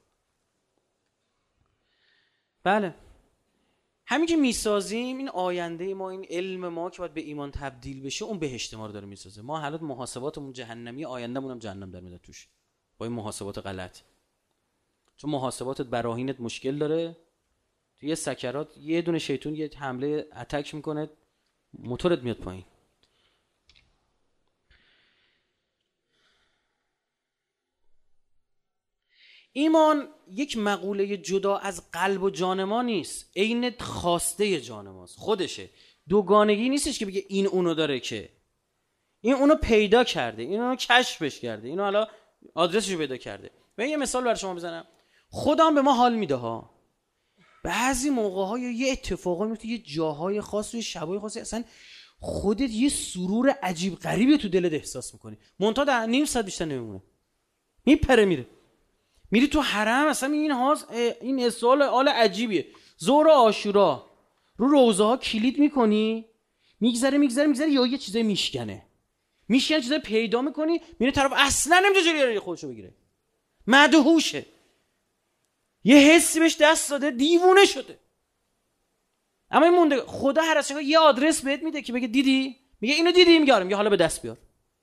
Speaker 2: بله همین که میسازیم این آینده ما، این علم ما که باید به ایمان تبدیل بشه، اون بهشت ما رو داره میسازه. ما حالات محاسباتمون جهنمی، آیندهمون هم جهنم در میاد توش با این محاسبات غلط. چون محاسباتت براهینت مشکل داره، تو یه سکرات یه دونه شیطون یه حمله اتک میکنه، موتورت میاد پایین. ایمان یک مقوله جدا از قلب و جان ما نیست، عین خواسته جان ماست، خودشه. دوگانگی نیستش که بگه این اونو داره، که این اونو پیدا کرده، این اونو کشفش کرده، اینو حالا آدرسشو پیدا کرده. من یه مثال برای شما بزنم. خدا هم به ما حال میده ها. بعضی موقع‌ها یه اتفاقی میفته، یه جاهای خاص و شبای خاصی، اصلا خودت یه سرور عجیب غریبی تو دلت احساس میکنی، منتها در نیم ساعت بیشتر نمیمونه، میپره میره. میری تو حرم اصلا این هاست، این اسال آل عجیبیه. ظهر عاشورا رو روزه ها کلید میکنی، میگذره میگذره میگذره یا یه چیزای میشکنه میشکنه چیزای پیدا میکنی، میره طرف اصلا نمیشه جلوی خودشو بگیره، مدهوشه، یه حسی بهش دست داده، دیوونه شده. اما این مونده خدا هر از یه آدرس بهت میده که بگه دیدی، میگه اینو دیدی، میگه آره، میگه حالا به دست بیار.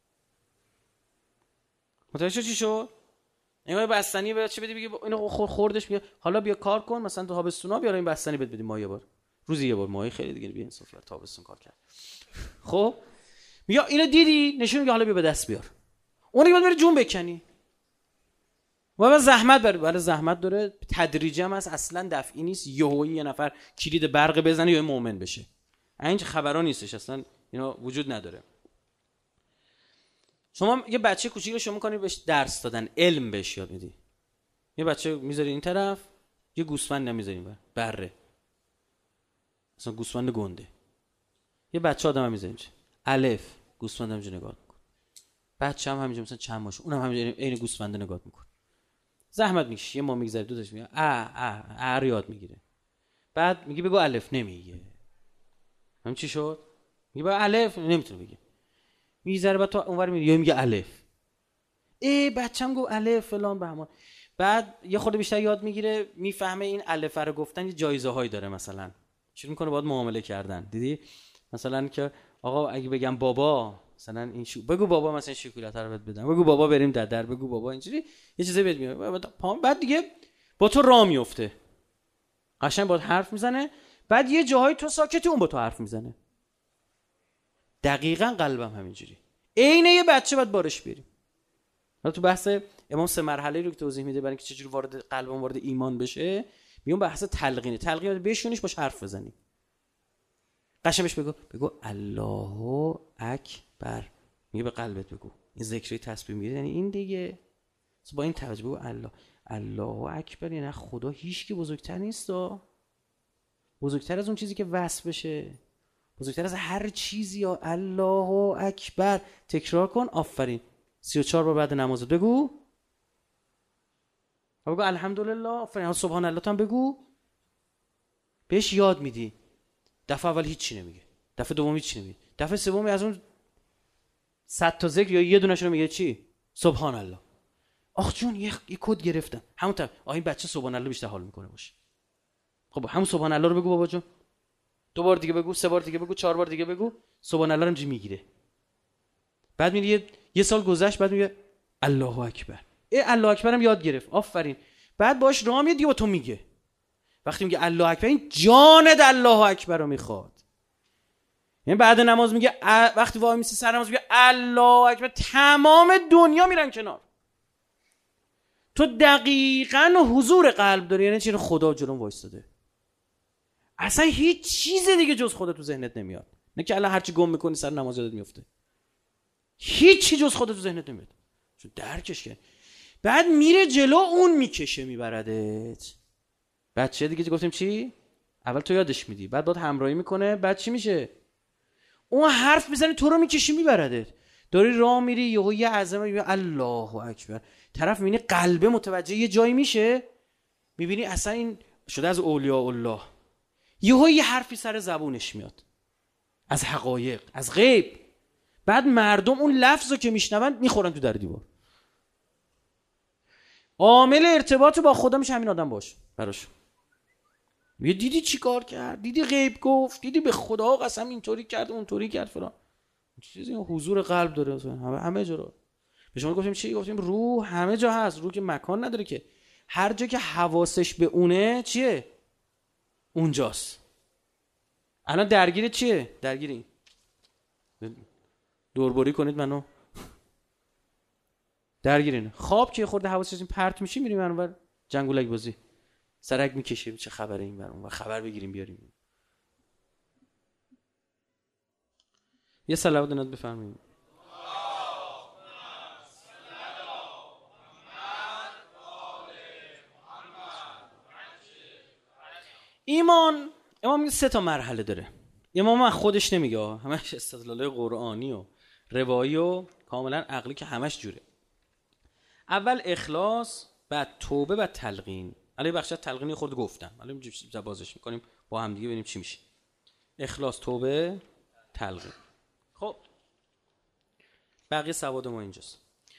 Speaker 2: متوجه چی شد؟ اینا بستنی به چه بدی، بگی اینو خوردش، میگه حالا بیا کار کن، مثلا تو تابستونا بیار این بستنی بهت بدیم ما یه بار، روزی یه بار، ماهی خیلی دیگه بیا انصاف کرد تابستون کار کرد. خب میگه اینو دیدی، نشون میگه حالا بیا به دست بیار. اون دیگه بعد بری جون بکنی و بعد زحمت بره، ولی زحمت داره، تدریجی هم هست، اصلا دفعی نیست یهویی یه نفر کلید برق بزنه یا مؤمن بشه. این خبرا نیستش، اصلا اینا وجود نداره. شما یه بچه کوچیک رو شما می‌کنی بهش درس دادن، علم بهش یاد میدی. یه بچه میذاری این طرف، یه گوسفند نمیذاری این بره، مثلا گوسفند گنده. یه بچه آدم هم میذاری الف، گوسفند همینجوری نگاه می‌کنه. بچه هم همینجوری مثلا چند ماشه، اونم همینجوری عین گوسفند نگاه می‌کنه. زحمت میکشی، یه ما میگذره دوتاش میگه ا ا ا یاد میگیره. بعد میگه بگو الف، نمیگه. همین چی شد؟ میگه با الف نمیتونه بگه. میذاره بعد تو اونور میگه میگه الف. ای بچه‌م گفت الف فلان بهمان. بعد یه خورده بیشتر یاد میگیره، میفهمه این الف رو گفتن یه جایزه هایی داره، مثلا شروع میکنه باهات معامله کردن. دیدی مثلا که آقا اگه بگم بابا مثلا این شو بگو بابا، مثلا شکلات رو بهت بدم، بگو بابا بریم ددر، بگو بابا اینجوری یه چیزی بهت میگه. بعد دیگه با تو راه میفته، قشنگ باهات حرف میزنه. بعد یه جاهای تو ساکتی، اون با تو حرف میزنه. دقیقاً قلبم همینجوری، عین یه بچه باید بارش بریم. حالا تو بحث امام سه مرحله رو که توضیح میده برای اینکه چجوری وارد قلبم وارد ایمان بشه، میگم بحث تلقینه. تلقین بهشونیش باش حرف بزنی، قشنگ بهش بگو بگو الله اکبر، میگه به قلبت بگو. این ذکری تسبیح میگه یعنی این دیگه، با این توجه بگو الله الله اکبر، یعنی خدا هیچ کی بزرگتر نیست، بزرگتر از اون چیزی که وصف بشه، بزرگتر از هر چیزی. یا الله اکبر تکرار کن. آفرین. سی و چهار بار بعد نماز بگو. بگو الحمدلله. آفرین. سبحان الله هم بگو. بهش یاد میدی. دفعه اول هیچی نمیگه، دفعه دوم هیچی نمیگه، دفعه سوم از اون صد تا ذکر یا یه دونه‌ش رو میگه چی؟ سبحان الله. آخ جون یه, یه کد گرفتم. همون تا آ این بچه سبحان الله بیشتر حال میکنه باشه. خب همون سبحان الله رو بگو بابا جون. دو بار دیگه بگو، سه بار دیگه بگو، چهار بار دیگه بگو. سبحان الله رو اینجوری میگیره. بعد میگه یه, یه سال گذشت، بعد میگه الله اکبر. ای الله اکبر هم یاد گرفت. آفرین. بعد باش راه میاد دیگه با تو میگه. وقتی میگه الله اکبر این جانت الله اکبر رو میخواد. یعنی بعد نماز میگه ا... وقتی وای میسی سر نماز میگه الله اکبر، تمام دنیا میرن کنار. تو دقیقاً حضور قلب داری، یعنی چیه؟ خدا جلوم وایستاده. اصلا هیچ چیز دیگه جز خدا تو ذهنت نمیاد. نه که الان هرچی گم میکنی سر نماز یادت میفته. هیچی جز خدا تو ذهنت نمیاد. چون درکش کرد. بعد میره جلو، اون میکشه میبردت. بعد چه دیگه گفتیم چی؟ اول تو یادش میدی، بعد باید همراهی میکنه، بعد چی میشه؟ اون حرف میزنه تو رو میکشی میبردت. داری راه میری یهو یه عظمه میبینی الله اکبر. طرف میبینی قلبه متوجه یه جایی میشه، میبینی اصلا این شده از اولیاء الله. یهو یه حرفی سر زبونش میاد از حقایق، از غیب. بعد مردم اون لفظو که میشنون میخورن تو در دیوار. عامل ارتباط با خدا میشه همین آدم باش براش. یه دیدی چی کار کرد، دیدی غیب گفت، دیدی به خدا قسم اینطوری کرد اونطوری کرد فلان. چیزی حضور قلب داره همه همه جا رو. به شما گفتیم چی؟ گفتیم روح همه جا هست. روح که مکان نداره که. هر جا که حواسش به اونه چیه؟ اونجاست. الان درگیر چیه؟ درگیری دوربری کنید منو. درگیرین خواب که خورده حواسش پرت میشی، میریم اونور جنگولک بازی، سرک میکشیم چه خبره این برون و خبر بگیریم بیاریم. یه صلوات نات بفرمایید. ایمان امام میگه سه تا مرحله داره. امام من خودش نمیگه، همش استدلال قرآنی و روایی و کاملا عقلی که همش جوره. اول اخلاص، بعد توبه، بعد تلقین. الان بخش تلقینی خورد گفتم، الان بازش میکنیم با هم دیگه ببینیم چی میشه. اخلاص، توبه، تلقین. خب بقیه سواد ما اینجاست.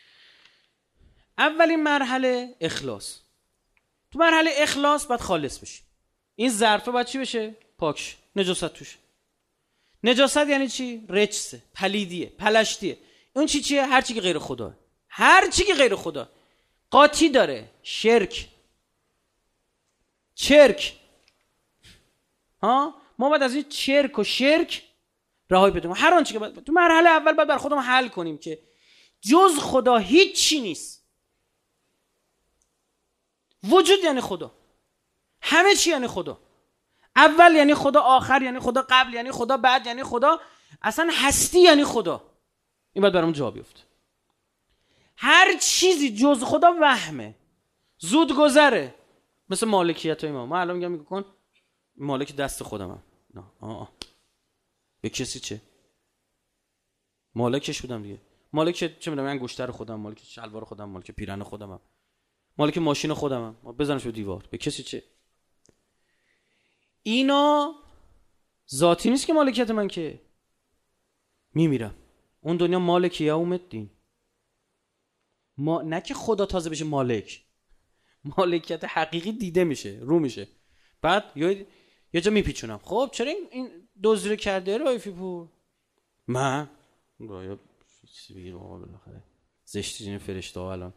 Speaker 2: اولین مرحله اخلاص. تو مرحله اخلاص باید خالص بشی. این ظرفه باید چی بشه؟ پاکش، نجاست توش. نجاست یعنی چی؟ رجسه، پلیدیه، پلشتیه. اون چی چیه؟ هر چی که غیر خدا، هر چی که غیر خدا قاطی داره، شرک، چرک. ها ما باید از این چرک و شرک رهایی بدیم. هر آنچه که باید تو مرحله اول باید بر خودمون حل کنیم که جز خدا هیچی نیست. وجود یعنی خدا، همه چی یعنی خدا. اول یعنی خدا، آخر یعنی خدا، قبل یعنی خدا، بعد یعنی خدا، اصلا هستی یعنی خدا. این باید برامون جا بیفته. هر چیزی جز خدا وهمه، زود گذره. مثل مالکیت های ما. ما الان میگم میگم کن مالک دست خودمم. نه آه آه. به کسی چه؟ مالکش بودم دیگه. مالک چه میدونم، من انگشتر خودم، مالک شلوار خودم، مالک پیرن خودمم، مالک ماشین خودمم. بزنش به دیوار. به کسی چه؟ اینا ذاتی نیست که مالکیت من که. میمیرم. اون دنیا مالک یوم الدین. ما نه که خدا تازه بشه مالک. مالکیت حقیقی دیده میشه، رو میشه. بعد یه یه جا میپیچونم. خب چرا این این دزدی رو کرده رایفی پور؟ من رایا چیزی بگیر آقا بالاخره. زشتی این فرشته ها الان.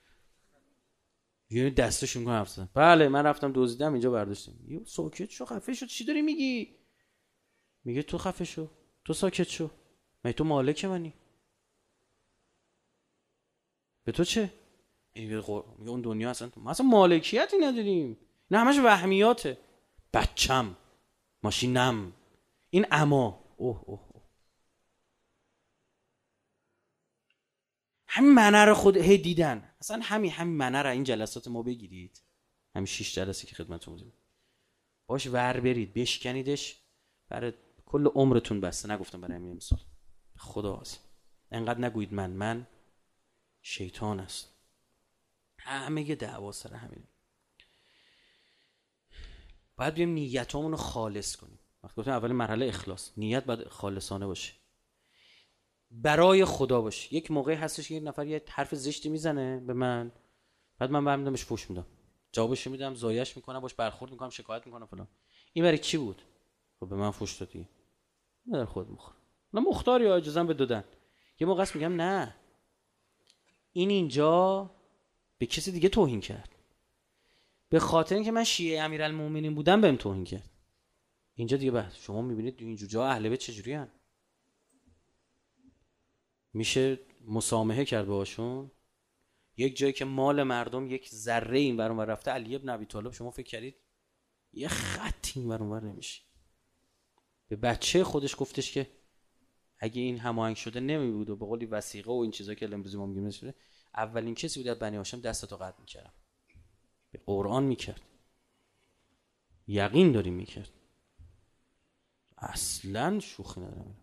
Speaker 2: یه دستشون کنه رفتن. بله من رفتم دزدیدم اینجا برداشتم. یه ساکت شو، خفه شو. چی داری میگی؟ میگه تو خفه شو. تو ساکت شو. مگه تو مالک منی؟ به تو چه؟ میگه اون دنیا اصلا ما اصلا مالکیتی نداریم. نه همش وهمیاته. بچم، ماشینم، این اما اوه اوه اوه. همین منه رو خود هی دیدن. اصلا همین همین منه رو این جلسات ما بگیرید. همین شش جلسه که خدمتتون بودیم. باش ور برید، بشکنیدش، برای کل عمرتون بسته. نگفتم برای همین مثال، خدا هست. انقدر نگویید من من شیطان است. همه یه دعوا سر همین. باید بیم نیتامون رو خالص کنیم. وقتی گفتم اول مرحله اخلاص، نیت باید خالصانه باشه، برای خدا باشه. یک موقعی هستش که یک نفر یه حرف زشتی میزنه به من، بعد من برمیدم بهش فحش میدم، جوابش میدم، زایش میکنم، باش برخورد میکنم، شکایت میکنم فلان. این برای کی بود؟ خب به من فحش دادی، من در خود مخور. من مختاری اجازهام به دادن. یه موقع است میگم نه، این اینجا به کسی دیگه توهین کرد، به خاطر اینکه من شیعه امیرالمومنین بودم بهم توهین کرد. اینجا دیگه بعد شما میبینید اینجور جا اهل بیت چجوری ان، میشه مسامحه کرد باهاشون. یک جایی که مال مردم یک ذره این ور اون ور رفته، علی ابن ابی طالب، شما فکر کردید یه خط این ور اون ور نمیشه؟ به بچه خودش گفتش که اگه این هماهنگ شده نمیبود و به قولی وثیقه و این چیزا که امروز ما میگیم نشه، اولین کسی بود از بنی هاشم دستاتو قطع میکردم. به قرآن میکرد، یقین داریم میکرد، اصلا شوخی ندارم.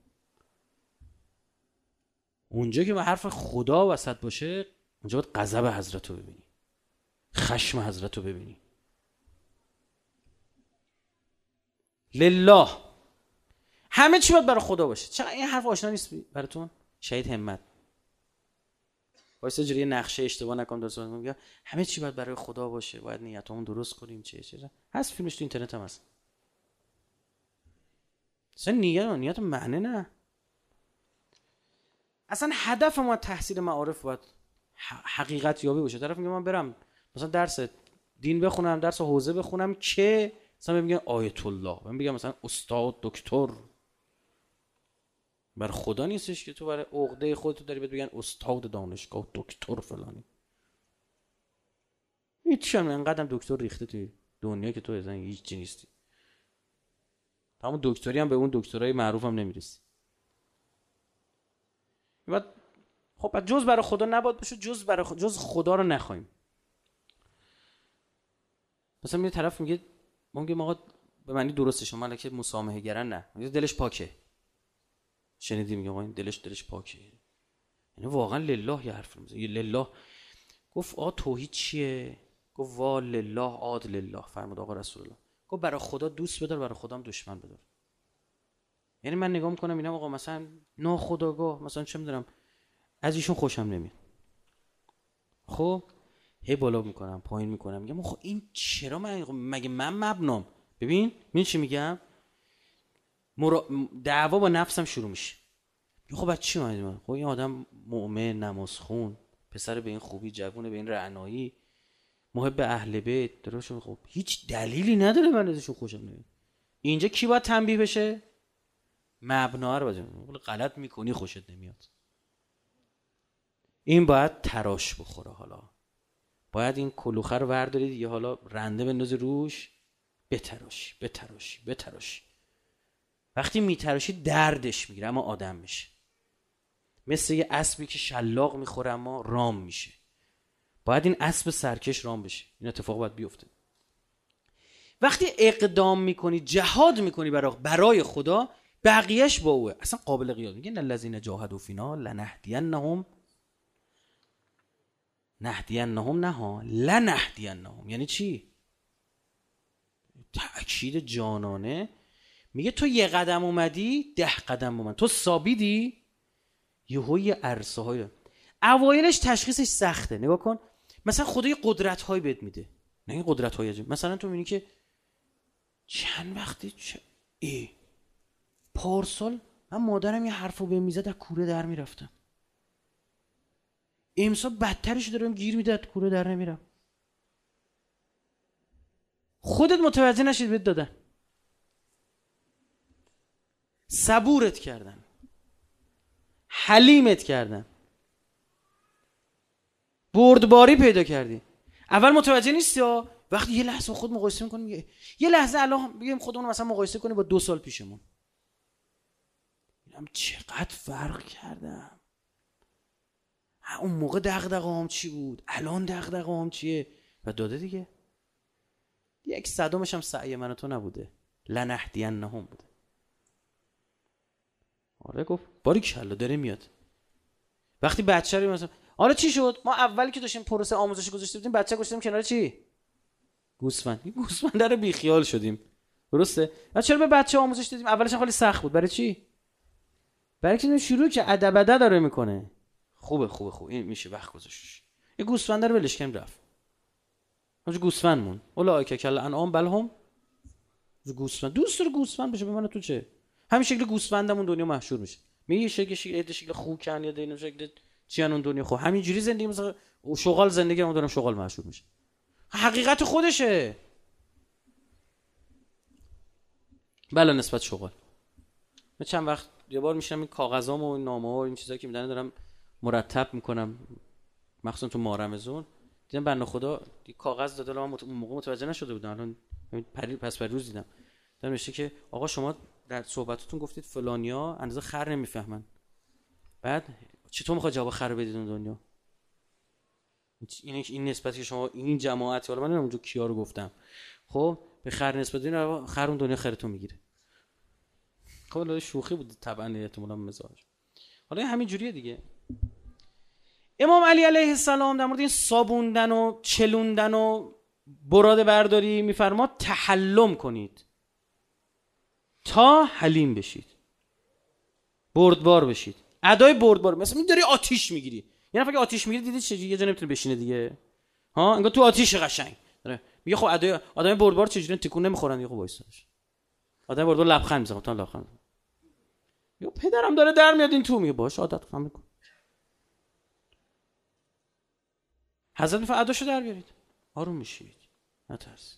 Speaker 2: اونجا که به حرف خدا وسط باشه، اونجا باید غضب حضرت رو ببینی، خشم حضرت رو ببینی. لله همه چی باید برای خدا باشه. چرا این حرف آشنا نیست براتون؟ شهید همت وایسا جوری نقشه اشتباه نکنم درست میگم، همه چی باید برای خدا باشه، باید نیتامون درست کنیم. چه چه هست، فیلمش تو اینترنت هم هست. اصلا نیت نیت معنی نه. اصلا هدف ما تحصیل معارف باید حقیقت یابی باشه. طرف میگه من برم مثلا درس دین بخونم، درس حوزه بخونم که مثلا میگن آیت الله، من میگم مثلا استاد دکتر. بر خدا نیستش که تو برای عقده خودت داری بهت بگن استاد دانشگاه دکتر فلانی. هیچ هم انقدرم دکتر ریخته توی دنیا که تو اصلا هیچ چیزی نیستی. تمام دکتری هم به اون دکترای معروف هم نمیرسی. بعد خب جز برای خدا نباید باشه، جز برای خدا، جز خدا رو نخوایم. مثلا یه طرف میگه ممکن آقا به معنی درسته شما مالک مسامحه گرن، نه میگه دلش پاکه. شنیدی میگه آقا این دلش دلش پاکه، یعنی واقعا لله یه حرف میزنه. لله گفت آ توحید چیه؟ گفت وا لله عاد لله، فرمود آقا رسول الله. گفت برای خدا دوست بدار، برای خدا هم دشمن بدار. یعنی من نگاه میکنم اینم آقا مثلا ناخودآگاه مثلا چه میدونم از ایشون خوشم نمیاد، خب هی بالا میکنم پایین میکنم، میگم خب این چرا من مگه من مبنام؟ ببین من چی میگم، مرا... دعوا با نفسم شروع میشه. خب بعد چی اومد من؟ خب این آدم مؤمن نمازخون، پسر به این خوبی، جوونه به این رعنایی، محب اهل بیت، درشون خب هیچ دلیلی نداره من ازشون خوشم نمیاد. اینجا کی باید تنبیه بشه؟ مبنا رو باید غلط میکنی خوشت نمیاد. این باید تراش بخوره. حالا باید این کلوخه رو بردارید دیگه، حالا رنده بندازی روش، بتراشی بتراشی بتراشی. وقتی میتراشی دردش میگیره اما آدم میشه. مثل یه اسبی که شلاق میخوره اما رام میشه. باید این اسب سرکش رام بشه. این اتفاق باید بیفته. وقتی اقدام میکنی، جهاد میکنی برای برای خدا، بقیهش با اوه، اصلا قابل قیاس. میگن الذین جاهدوا فینا لنهدینهم نهدینهم نه لنهدینهم. یعنی چی؟ تأکید جانانه. میگه تو یه قدم اومدی ده قدم اومد، تو ثابیدی یهو یه عرصه های. اوایلش تشخیصش سخته. نگاه کن مثلا خدا یه قدرت های بهت میده، نه این قدرت های عجیب. مثلا تو میبینی که چند وقتی چه ای پارسال من مادرم یه حرفو بهم میزد از کوره در میرفتم، امسال بدترش دارم گیر میده از کوره در نمیرم. خودت متوجه نشید بهت دادن، صبورت کردن، حلیمت کردن، بردباری پیدا کردی. اول متوجه نیستی ها. وقتی یه لحظه خود مقایسه میکنی، یه, یه لحظه الان بگیم خودمون مثلا مقایسه کنی با دو سال پیشمون، میگم چقدر فرق کردم. اون موقع دغدغه‌ام چی بود، الان دغدغه‌ام چیه؟ و داده دیگه. یک صدامش هم سعی من و تو نبوده، لنهدینهم بوده. آره گفت باریکلا داره میاد. وقتی بچه رو مثلا آره چی شد؟ ما اولی که داشتیم پروسه آموزشی گذاشته بودیم بچه گذاشتیم کنار چی؟ گوسفند. این گوسفند رو بیخیال شدیم. درسته؟ و چرا به بچه آموزش دادیم؟ اولش خیلی سخت بود. برای چی؟ برای اینکه شروع که ادبده داره میکنه. خوبه خوبه خوب این میشه وقت گذاشتش. یه گوسفند رو ولش کنیم رفت. اونجا گوسفندمون. اولایک کل انعام بل هم گوسفند. دوست داره گوسفند بشه به من تو چه؟ همین شکل گوسفندمون دنیا مشهور میشه. میگه شکل شکل شکل خوکن یا دین شکل چیان اون دنیا خو همینجوری زندگی مثلا شغال زندگی ما دارم شغال مشهور میشه. حقیقت خودشه. بله نسبت شغال. من چند وقت یه بار میشم این کاغذام و نامه‌ها و این چیزایی که میدن دارم مرتب میکنم مخصوصا تو ماه رمضان. دیدم بنده خدا کاغذ داده من اون موقع متوجه نشده بودم. الان پری پس پریروز دیدم. دارم نوشته که آقا شما در صحبتتون گفتید فلانیا اندازه خر نمیفهمن. بعد چطور میخواد جواب خر بدید اون دنیا؟ این این نسبتی که شما این جماعت حالا من نمیدونم اونجا کیا رو گفتم. خب به خر نسبت بدین خر اون دنیا خرتون میگیره. خب حالا شوخی بود طبعا احتمالاً مزاج. حالا همین جوریه دیگه. امام علی علیه السلام در مورد این صابوندن و چلوندن و براده برداری میفرما تحلم کنید تا حلیم بشید. بردبار بشید. ادای بردبار مثلا می‌داری آتیش میگیری. یه نفر که آتیش میگیره دیدید چجوری یه جا نمیتونه بشینه دیگه. ها انگار تو آتیش قشنگ. داره میگه خب ادای آدم بردبار چجوری تکون نمیخورن دیگه. خب وایسادش. آدم بردبار لبخند میزنه تا لبخند. یا پدرم داره در میاد این تو میگه باش عادت کنم میکن. حضرت میفرماد اداشو در بیارید. آروم میشید. نترس.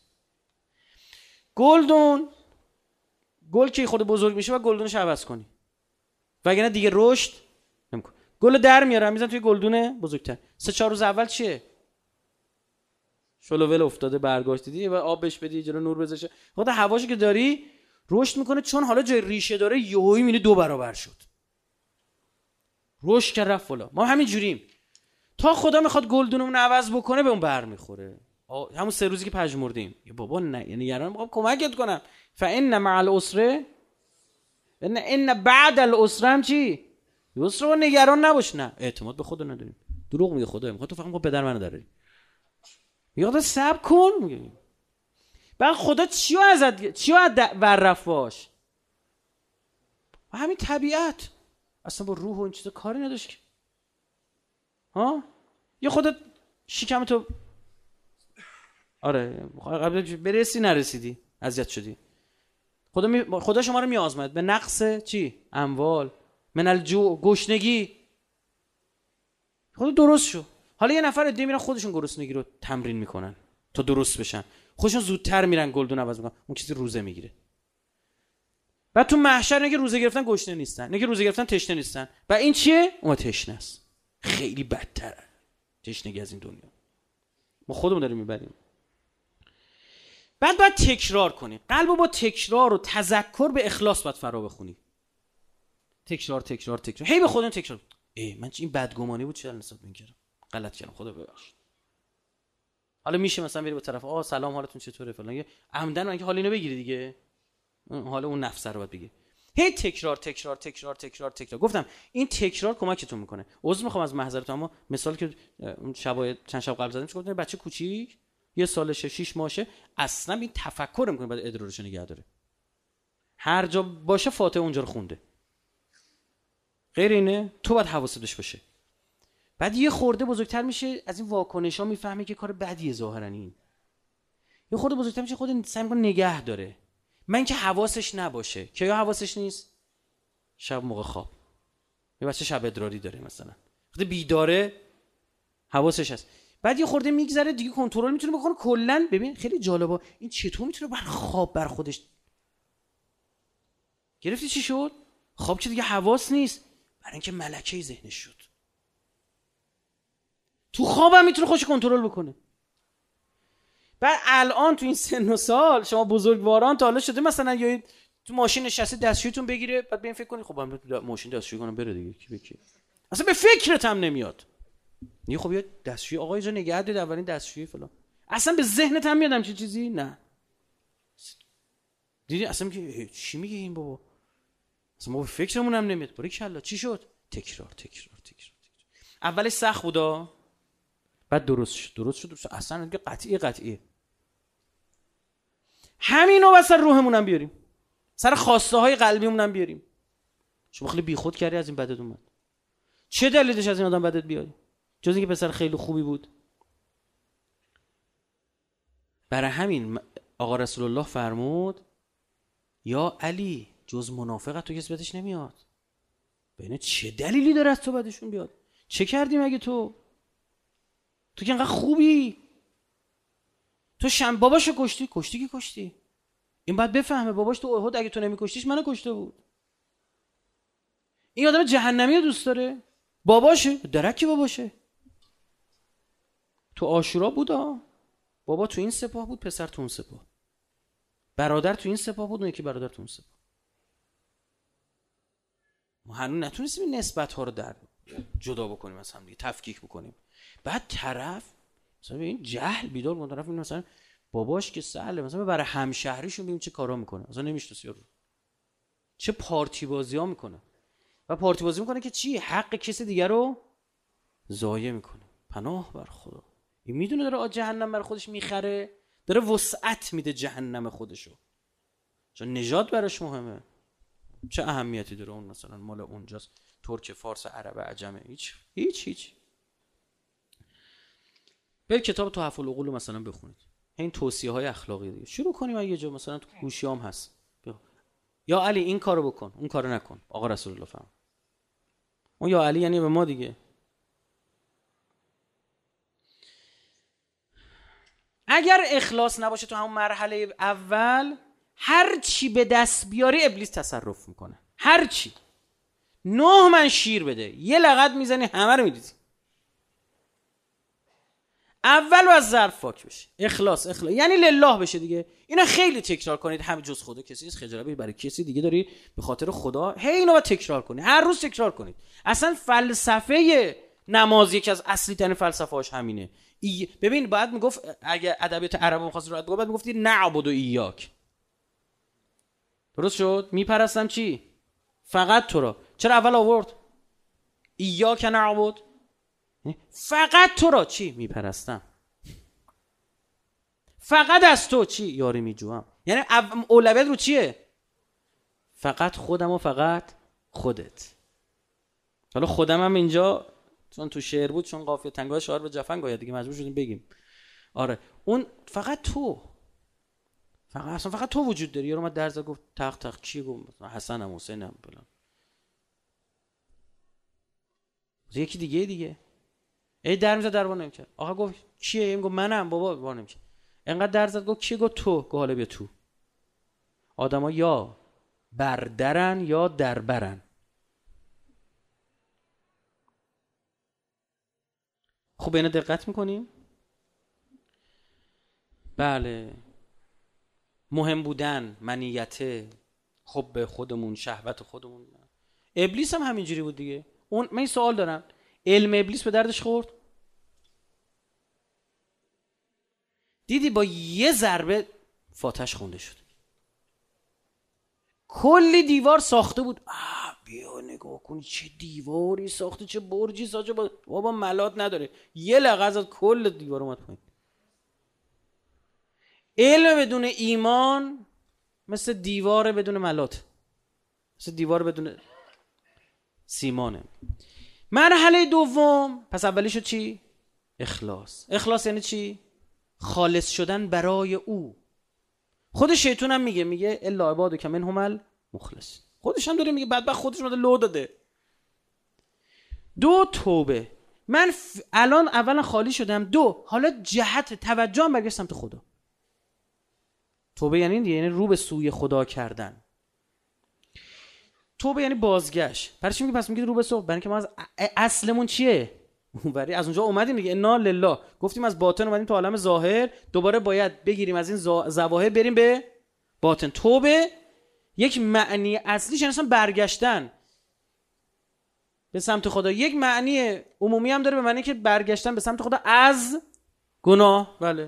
Speaker 2: گلدون گل که خود بزرگ میشه و گلدونش عوض کنی. وگرنه دیگه رشد نمیکنه. گل در میاره میزن توی گلدون بزرگتر. سه چهار روز اول چیه؟ شلوول افتاده برگاش دیدی و آب بهش بدی جلو نور بذاشه. خود هواشو که داری رشد میکنه چون حالا جای ریشه داره یهویی میبینی دو برابر شد. رشد کرد رفت بالا. ما همین جوریم. تا خدا میخواد گلدونمون عوض بکنه به اون بر میخوره. همون سه روزی که پژمردیم. یه بابا نه یعنی یاران میخوام کمکت کنم. فإن مع العسر ان ان بعد العسر هم چی؟ یسر و نگران نباش. نه اعتماد به خدا نداریم. دروغ میگه خدا. میخواد تو فقط با پدر منو داری. یاد صبر کن میگه. بعد خدا چیو ازت چیو ورف باش. همین طبیعت اصلا با روح و این چیزا کاری نداشت که. ها؟ یا خودت شکم تو آره قبل برسی نرسیدی اذیت شدی. خدا می... خدا شما رو میآزماید به نقص چی؟ اموال، من الجوع، گشنگی. خدا درست شو. حالا یه نفر دیگه میرن خودشون گرسنگی رو تمرین میکنن تا درست بشن. خودشون زودتر میرن گلدون عوض میکنن. اون کسی روزه میگیره. بعد تو محشر اینه که روزه گرفتن گشنه نیستن. اینه که روزه گرفتن تشنه نیستن. و این چیه؟ اون تشنه است. خیلی بدتره. تشنگی از این دنیا. ما خودمون داریم میبریم. بعد باید تکرار کنی. قلبو با تکرار و تذکر به اخلاص باید فرا بخونی. تکرار تکرار تکرار. هی به خودم تکرار. ای من چه این بدگمانی بود چرا نسبت به این کردم. غلط کردم خدا ببخش. حالا میشه مثلا بری با طرف آ سلام حالتون چطوره فلان. عمدن من که حال اینو بگیری دیگه. حالا اون نفس رو باید بگی. هی تکرار تکرار تکرار تکرار تکرار. گفتم این تکرار کمکتون میکنه. عذر میخوام از محضرتون اما مثال که اون شبای چند شب قبل زدیم گفتم بچه کوچیک یه سالشه شش ماهشه اصلا این تفکر میکنه بعد ادرارش نگه داره. هر جا باشه فاتحه اونجا رو خونده. غیر اینه تو باید حواست بهش باشه. بعد یه خورده بزرگتر میشه از این واکنشا میفهمه که کار بدیه ظاهرا این. یه خورده بزرگتر میشه خود سعی میکنه نگه داره. من که حواسش نباشه. که یا حواسش نیست؟ شب موقع خواب. یه بچه شب ادراری داره مثلا. وقتی بیداره حواسش هست. بعد یه خورده میگذره دیگه کنترل میتونه بکنه کلا. ببین خیلی جالبه این چطور میتونه بر خواب بر خودش. گرفتی چی شد؟ خواب که دیگه حواس نیست. برای اینکه ملکه ذهنش شد. تو خوابم میتونه خودش کنترل بکنه. بعد الان تو این سن و سال شما بزرگواران تا حالا شده مثلا یا تو ماشین نشسته دستشویتون بگیره بعد ببین فکر کنی خب من ماشین دستشویی کنم بره دیگه کی به کی. اصلا به فکرت هم نمیاد. یه خب یه دستشویی آقا اینجا نگه دید اولین دستشویی فلان. اصلا به ذهنت هم میادم چه چیزی؟ نه. دیدی اصلا میگه چی میگه این بابا؟ اصلا ما به فکرمون هم نمیاد. باری کلا چی شد؟ تکرار تکرار تکرار. اولش سخت بودا، بعد درست شد درست شد درست شد. اصلا دیگه قطعی قطعیه. همینو واسه روحمون هم بیاریم، سر خواسته های قلبیمون هم بیاریم. شما خیلی بیخود کردی از این بدت اومد. چه دلیلش از این آدم بدت بیاری؟ جز اینکه پسر خیلی خوبی بود. برای همین آقا رسول الله فرمود یا علی جز منافقت تو کسی بدش نمیاد. ببین چه دلیلی داره از تو بدشون بیاد؟ چه کردی مگه تو؟ تو که انقدر خوبی، تو شم باباشو کشتی کشتی که کشتی. این باید بفهمه باباش تو احد اگه تو نمیکشتیش منو کشته بود. این آدم جهنمی رو دوست داره. باباشه درکی باباشه. تو عاشورا بودا، بابا تو این سپاه بود، پسر تو اون سپاه، برادر تو این سپاه بود، اون یکی برادر تو اون سپاه. ما هنوز نتونستیم نسبت ها رو در جدا بکنیم از هم دیگه، تفکیک بکنیم. بعد طرف مثلا این جهل بیدار بود، طرف این مثلا باباش که سهله، مثلا برای همشهریشون ببین چه کارا میکنه، اصلا نمیشناسی رو، چه پارتی بازی‌ها میکنه. و پارتی بازی میکنه که چی؟ حق کسی دیگر رو ضایع میکنه. پناه بر خدا. این میدونه داره آ جهنم بر خودش میخره، داره وسعت میده جهنم خودشو، چون نجات براش مهمه. چه اهمیتی داره اون مثلا مال اونجاست، ترک، فارس، عرب، عجمه، هیچ هیچ هیچ. برید کتاب تحف العقول مثلا بخونید، این توصیه های اخلاقی دیگه شروع کنیم. اگه جا مثلا تو گوشیام هست بیا. یا علی این کارو بکن، اون کارو نکن. آقا رسول الله فرمود. اون یا علی یعنی به ما دیگه. اگر اخلاص نباشه تو همون مرحله اول، هر چی به دست بیاری ابلیس تصرف میکنه. هر چی. نه من شیر بده، یه لغت میزنی همه رو میدیدی. اول از ظرف پاک بشه، اخلاص اخلاص یعنی لله بشه دیگه. اینا خیلی تکرار کنید. همه جز خدا کسی نیست، خجالت برای کسی دیگه داری به خاطر خدا. هی اینو باید تکرار کنید، هر روز تکرار کنید. اصلا فلسفه نماز یکی از اصلی ترین فلسفه هاش همینه. ای... ببین باید میگفت اگه ادبیات عرب می‌خواست راحت بگه، باید میگفتی نعبد و ایاک. درست شد؟ میپرستم چی؟ فقط تو را. چرا اول آورد ایاک نعبد؟ فقط تو را چی؟ میپرستم. فقط از تو چی؟ یاری میجوام. یعنی اولویت رو چیه؟ فقط خودم و فقط خودت. حالا خودم هم اینجا چون تو شعر بود، چون قافیه تنگای شعر به جفن گاید دیگه مجبور شدیم بگیم. آره اون فقط تو، فقط اصلا فقط تو وجود داری. یارو اومد درز گفت تق تق کی گفت؟ حسنم حسینم فلان. یکی دیگه دیگه ای در میزد در وار نمیکرد. آقا گفت کیه؟ این گفت منم. بابا وار نمیکرد. انقدر در زد گفت کی؟ گفت تو. گفت حالا بیا تو. آدما یا بردرن یا دربرن. خب به اینا دقت میکنیم؟ بله. مهم بودن، منیته، حب خودمون، شهوت خودمون. ابلیس هم همینجوری بود دیگه. اون من این سوال دارم، علم ابلیس به دردش خورد؟ دیدی با یه ضربه فاتحش خونده شد. کلی دیوار ساخته بود. آه بیا نگاه کن چه دیواری ساخته، چه برجی ساخته. بابا ملات نداره، یه لغز از کل دیوار اومد پایین. علم بدون ایمان مثل دیوار بدون ملات، مثل دیوار بدون سیمانه. مرحله دوم، پس اولی شد چی؟ اخلاص. اخلاص یعنی چی؟ خالص شدن برای او. خود شیطان هم میگه میگه الا عبادک منهم المخلص. خودش هم داره میگه بدبخت خودش اومده لو داده. دو توبه. من ف... الان اولا خالی شدم. دو حالا جهت توجهم برگشت سمت خدا. توبه یعنی یعنی رو به سوی خدا کردن. توبه یعنی بازگشت. برای چی میگه پس میگه رو به سوی؟ برای اینکه ما از اصلمون چیه؟ اونوری از اونجا اومدیم دیگه، انا لله گفتیم از باطن اومدیم تو عالم ظاهر، دوباره باید بگیریم از این ظواهر بریم به باطن. توبه یک معنی اصلیش یعنی اصلا برگشتن به سمت خدا. یک معنی عمومی هم داره به معنی که برگشتن به سمت خدا از گناه. بله.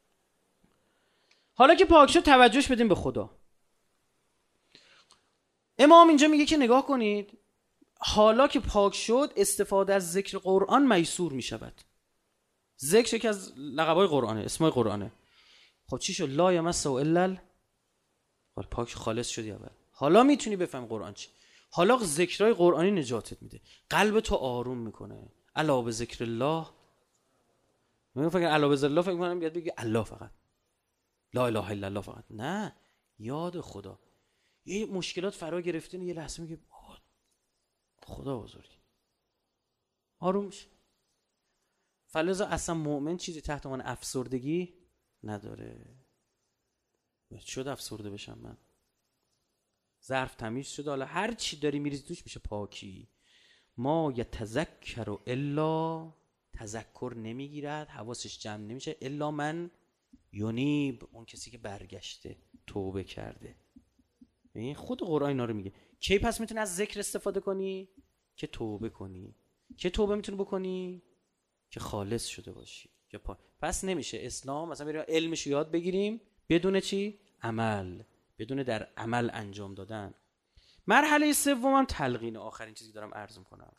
Speaker 2: حالا که پاک شد توجهش بدیم به خدا. امام اینجا میگه که نگاه کنید، حالا که پاک شد استفاده از ذکر قرآن میسور میشود. ذکر یکی از لقبای قرآنه، اسمای قرآنه. خب چی شد؟ لا یمسه الا ال پاک، خالص شدی اول. حالا میتونی بفهم قرآن چی. حالا ذکرای قرآنی نجاتت میده، قلب تو آروم میکنه. الا به ذکر الله، من فکر الا به ذکر الله فکر کنم بیاد بگه الله فقط، لا اله الا الله فقط. نه، یاد خدا. یه مشکلات فرا گرفتین، یه لحظه میگه خدا بزرگی، آروم میشه. فلذا اصلا مؤمن چیزی تحت عنوان افسردگی نداره. شد افسرده بشم من؟ ظرف تمیز شد، حالا هر چی داری میریزی توش میشه پاکی. ما یتذکر الا، تذکر نمیگیرد، حواسش جمع نمیشه، الا من یونیب، اون کسی که برگشته توبه کرده. این خود قرآن اینا رو میگه. کی پس میتونی از ذکر استفاده کنی؟ که توبه کنی. که توبه میتونی بکنی؟ که خالص شده باشی. که پا... پس نمیشه اسلام مثلا بریم علمش یاد بگیریم بدون چی؟ عمل، بدون در عمل انجام دادن. مرحله سومم تلقین، آخرین چیزی دارم عرض میکنم.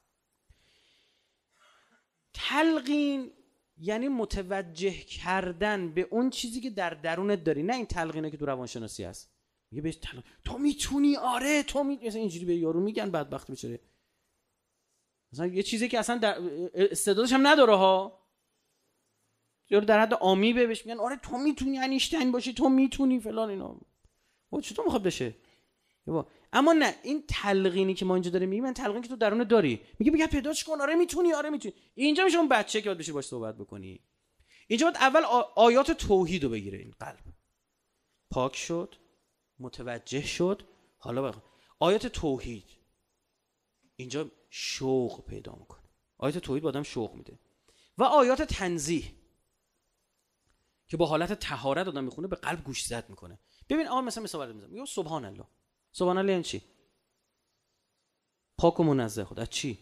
Speaker 2: تلقین یعنی متوجه کردن به اون چیزی که در درونت داری، نه این تلقینه که تو روانشناسی هست میگه بهش تلقین تو میتونی، آره تو می مثلا اینجوری به یارو میگن بدبخت بشه، مثلا یه چیزی که اصلا در استعدادش هم نداره ها، یارو در حد عامی بهش میگن آره تو میتونی انیشتین باشی، تو میتونی فلان اینا. و چطور میخواد بشه؟ اما نه، این تلقینی که ما اینجا داریم میگیم، من تلقینی که تو درون داری، میگه بگه پیداش کن، آره میتونی، آره میتونی. اینجا میشه اون بچه که باید بشی باش صحبت بکنی. اینجا باید اول آیات توحید رو بگیره. این قلب پاک شد، متوجه شد، حالا بقیه آیات توحید اینجا شوق پیدا میکنه. آیات توحید با آدم شوق میده. و آیات تنزیه که با حالت طهارت آدم میخونه، به قلب گوش زد میکنه. ببین آقا مثلا مثال برات میزنم، میگه سبحان الله. سبحان الله یعنی چی؟ پاک و منزه خدا. چی؟